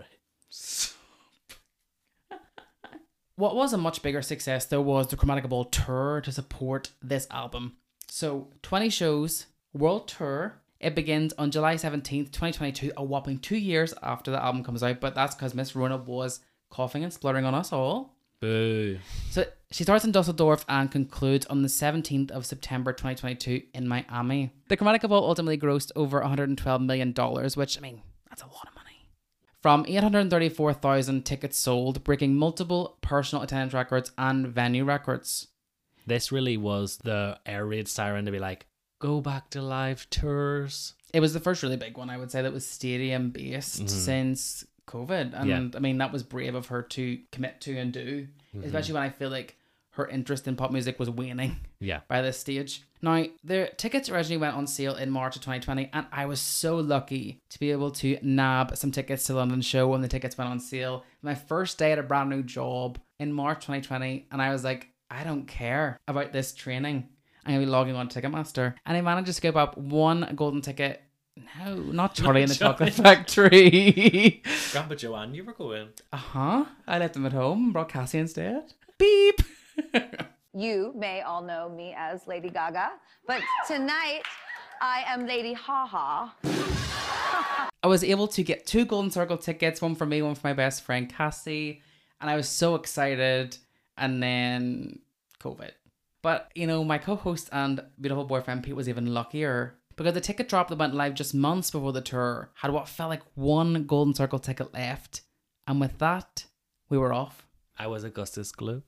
What was a much bigger success, though, was the Chromatica Ball tour to support this album. So, 20 shows, world tour. It begins on July 17th, 2022, a whopping 2 years after the album comes out, but that's because Miss Rona was coughing and spluttering on us all. Boo. So, she starts in Dusseldorf and concludes on the 17th of September 2022 in Miami. The Chromatica Ball ultimately grossed over $112 million, which, I mean, that's a lot of money. From 834,000 tickets sold, breaking multiple personal attendance records and venue records. This really was the air raid siren to be like, go back to live tours. It was the first really big one, I would say, that was stadium based since COVID. And I mean, that was brave of her to commit to and do, especially when I feel like her interest in pop music was waning Yeah. by this stage. Now, the tickets originally went on sale in March of 2020, and I was so lucky to be able to nab some tickets to the London show when the tickets went on sale. My first day at a brand new job in March 2020, and I was like, I don't care about this training. I'm going to be logging on Ticketmaster. And I managed to scoop up one golden ticket. No, not Charlie and the Chocolate Factory. Grandpa Joanne, you were going. I left them at home and brought Cassie instead. Beep. You may all know me as Lady Gaga, but tonight I am Lady Haha. I was able to get 2 Golden Circle tickets, one for me, one for my best friend Cassie, and I was so excited. And then COVID. But, you know, my co-host and beautiful boyfriend Pete was even luckier because the ticket drop that went live just months before the tour had what felt like 1 Golden Circle ticket left. And with that, we were off. I was Augustus Gloop.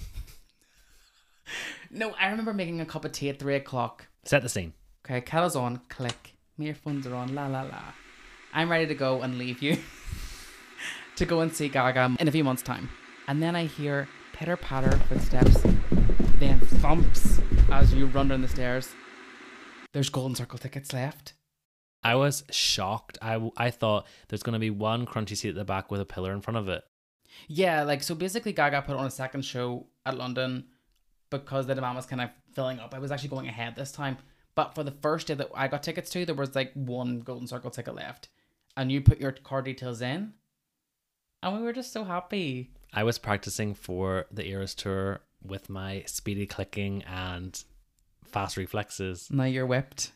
No, I remember making a cup of tea at 3 o'clock. Set the scene. Okay, kettle's on, click. My earphones are on, la la la. I'm ready to go and leave you to go and see Gaga in a few months' time. And then I hear pitter patter footsteps, then thumps as you run down the stairs. There's Golden Circle tickets left. I was shocked. I thought there's going to be one crunchy seat at the back with a pillar in front of it. Yeah, like, so basically Gaga put on a second show at London because the demand was kind of filling up. I was actually going ahead this time. But for the first day that I got tickets to, there was like 1 Golden Circle ticket left. And you put your card details in. And we were just so happy. I was practicing for the Eras tour with my speedy clicking and fast reflexes. Now you're whipped.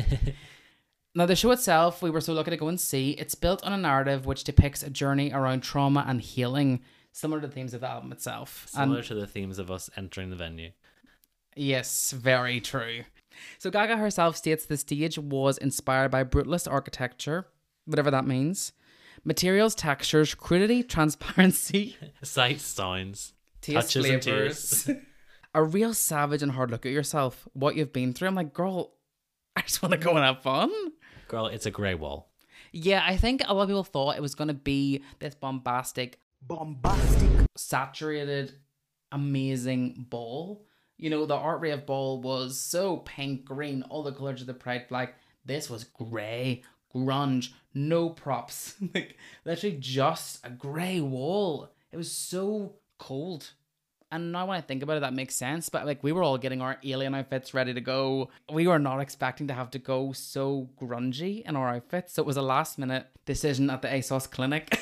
Now, the show itself, we were so lucky to go and see. It's built on a narrative which depicts a journey around trauma and healing, similar to the themes of the album itself. Similar to the themes of us entering the venue. Yes, very true. So Gaga herself states the stage was inspired by brutalist architecture, whatever that means, materials, textures, crudity, transparency, sights, sounds, taste, touches, and flavors. tears. A real savage and hard look at yourself, what you've been through. I'm like, girl, I just want to go and have fun. Girl, it's a grey wall. Yeah, I think a lot of people thought it was going to be this bombastic, saturated, amazing ball. You know, the Art Rave ball was so pink, green, all the colours of the pride flag. This was grey, grunge, no props. Like, literally just a grey wall. It was so cold. And now when I think about it, that makes sense. But like, we were all getting our alien outfits ready to go. We were not expecting to have to go so grungy in our outfits. So it was a last minute decision at the ASOS clinic.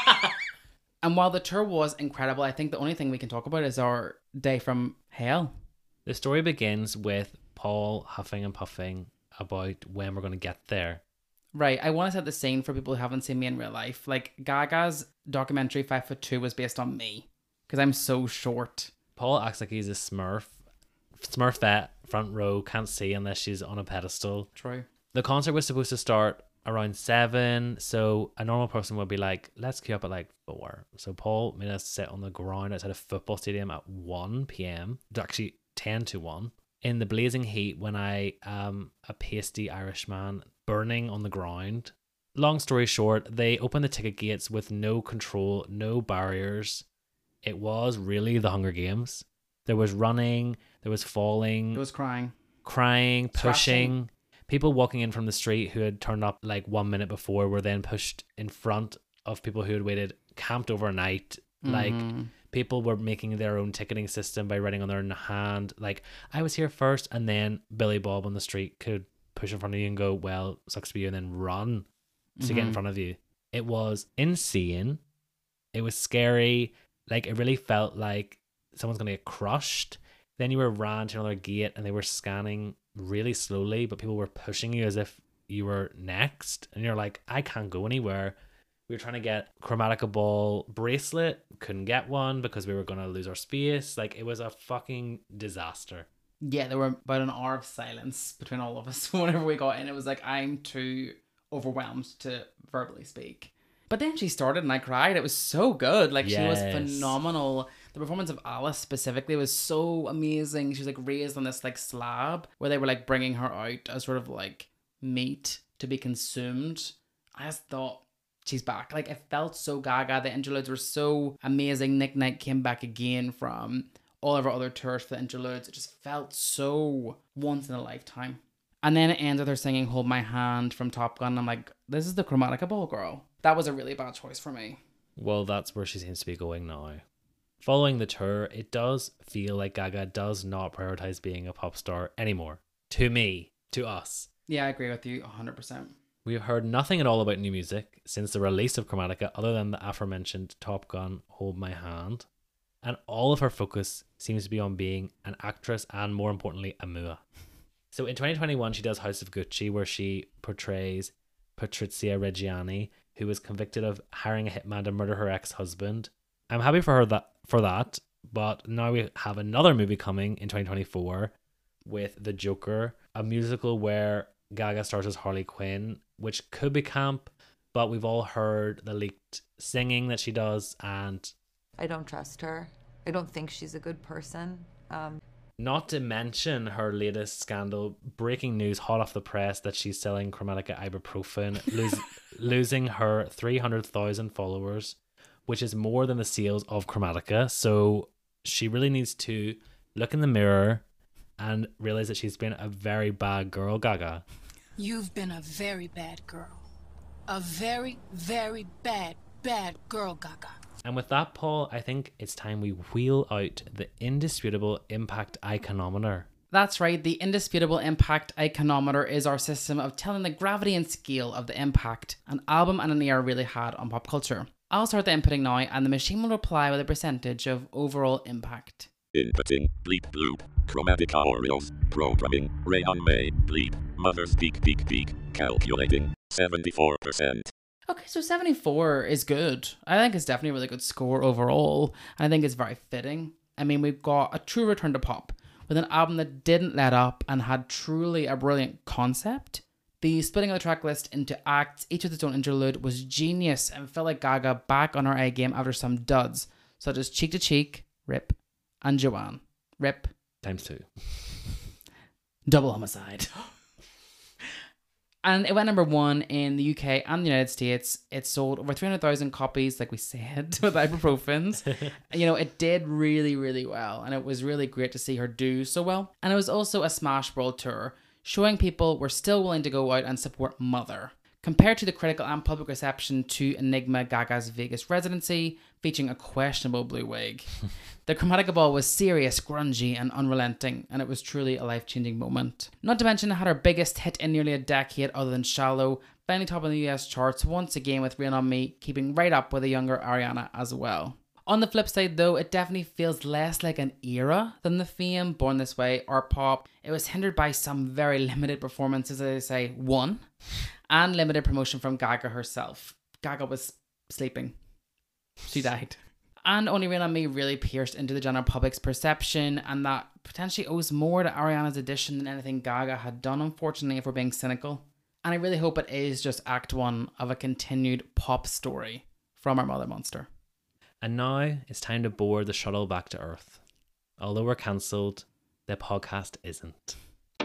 And while the tour was incredible, I think the only thing we can talk about is our day from hell. The story begins with Paul huffing and puffing about when we're going to get there. Right. I want to set the scene for people who haven't seen me in real life. Like, Gaga's documentary 5'2" was based on me. Because I'm so short. Paul acts like he's a smurf. Smurfette, front row, can't see unless she's on a pedestal. True. The concert was supposed to start around 7, so a normal person would be like, let's queue up at like 4. So Paul made us sit on the ground outside a football stadium at 1 p.m. Actually 10 to 1. In the blazing heat when I am a pasty Irishman burning on the ground. Long story short, they opened the ticket gates with no control, no barriers. It was really the Hunger Games. There was running, there was falling. There was crying, pushing. Thrashing. People walking in from the street who had turned up like 1 minute before were then pushed in front of people who had waited, camped overnight. Like, people were making their own ticketing system by writing on their own hand. Like, I was here first, and then Billy Bob on the street could push in front of you and go, well, sucks to be you, and then run to get in front of you. It was insane. It was scary. Like, it really felt like someone's going to get crushed. Then you were ran to another gate and they were scanning really slowly, but people were pushing you as if you were next. And you're like, I can't go anywhere. We were trying to get Chromatica Ball bracelet. Couldn't get one because we were going to lose our space. Like, it was a fucking disaster. Yeah, there were about an hour of silence between all of us whenever we got in. It was like, I'm too overwhelmed to verbally speak. But then she started and I cried. It was so good. Like, she was phenomenal. The performance of Alice specifically was so amazing. She was like raised on this like slab where they were like bringing her out as sort of like meat to be consumed. I just thought, she's back. Like, it felt so Gaga. The interludes were so amazing. Nick Knight came back again from all of our other tours for the interludes. It just felt so once in a lifetime. And then it ends with her singing Hold My Hand from Top Gun. I'm like, this is the Chromatica Ball, girl. That was a really bad choice for me. Well, that's where she seems to be going now. Following the tour, it does feel like Gaga does not prioritize being a pop star anymore. To me, to us. Yeah, I agree with you 100%. We have heard nothing at all about new music since the release of Chromatica other than the aforementioned Top Gun Hold My Hand. And all of her focus seems to be on being an actress and, more importantly, a mua. So in 2021, she does House of Gucci, where she portrays Patrizia Reggiani, who was convicted of hiring a hitman to murder her ex-husband. I'm happy for her for that, but now we have another movie coming in 2024 with The Joker, a musical where Gaga stars as Harley Quinn, which could be camp, but we've all heard the leaked singing that she does, and I don't trust her. I don't think she's a good person. Not to mention her latest scandal, breaking news hot off the press that she's selling Chromatica ibuprofen, losing her 300,000 followers, which is more than the sales of Chromatica. So she really needs to look in the mirror and realize that she's been a very bad girl, Gaga. You've been a very bad girl. A very, very bad girl, Gaga. And with that, Paul, I think it's time we wheel out the indisputable impact iconometer. That's right, the indisputable impact iconometer is our system of telling the gravity and scale of the impact an album and an era really had on pop culture. I'll start the inputting now, and the machine will reply with a percentage of overall impact. Inputting, bleep bloop, Chromatica Orioles, programming, Ray on May, bleep, Mother's peak, calculating, 74%. Okay, so 74 is good. I think it's definitely a really good score overall. And I think it's very fitting. I mean, we've got a true return to pop with an album that didn't let up and had truly a brilliant concept. The splitting of the track list into acts, each with its own interlude, was genius and felt like Gaga back on her A game after some duds, such as Cheek to Cheek, RIP, and Joanne, RIP. ×2. Double homicide. And it went number 1 in the UK and the United States. It sold over 300,000 copies, like we said, with ibuprofens. You know, it did really, really well. And it was really great to see her do so well. And it was also a smash world tour, showing people were still willing to go out and support Mother. Compared to the critical and public reception to Enigma Gaga's Vegas residency, featuring a questionable blue wig. The Chromatica Ball was serious, grungy, and unrelenting, and it was truly a life-changing moment. Not to mention it had her biggest hit in nearly a decade other than Shallow, finally topping the US charts once again with Rain On Me, keeping right up with a younger Ariana as well. On the flip side though, it definitely feels less like an era than the fame, Born This Way, or Pop. It was hindered by some very limited performances, as I say, one, and limited promotion from Gaga herself. Gaga was sleeping. She died. And only Rain On Me really pierced into the general public's perception, and that potentially owes more to Ariana's addition than anything Gaga had done, unfortunately, if we're being cynical. And I really hope it is just act 1 of a continued pop story from our mother monster. And now it's time to board the shuttle back to Earth. Although we're cancelled, the podcast isn't.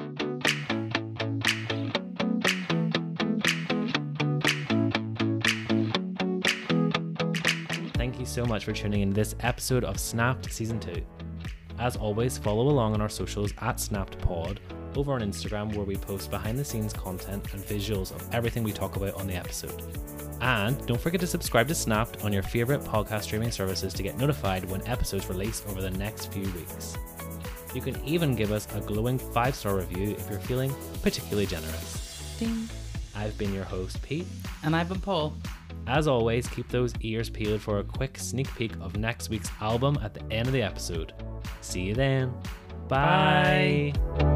Thank you so much for tuning in to this episode of Snapped Season 2. As always, follow along on our socials at SnappedPod over on Instagram, where we post behind the scenes content and visuals of everything we talk about on the episode. And don't forget to subscribe to Snapped on your favourite podcast streaming services to get notified when episodes release over the next few weeks. You can even give us a glowing 5-star review if you're feeling particularly generous. Ding. I've been your host, Pete. And I've been Paul. As always, keep those ears peeled for a quick sneak peek of next week's album at the end of the episode. See you then. Bye.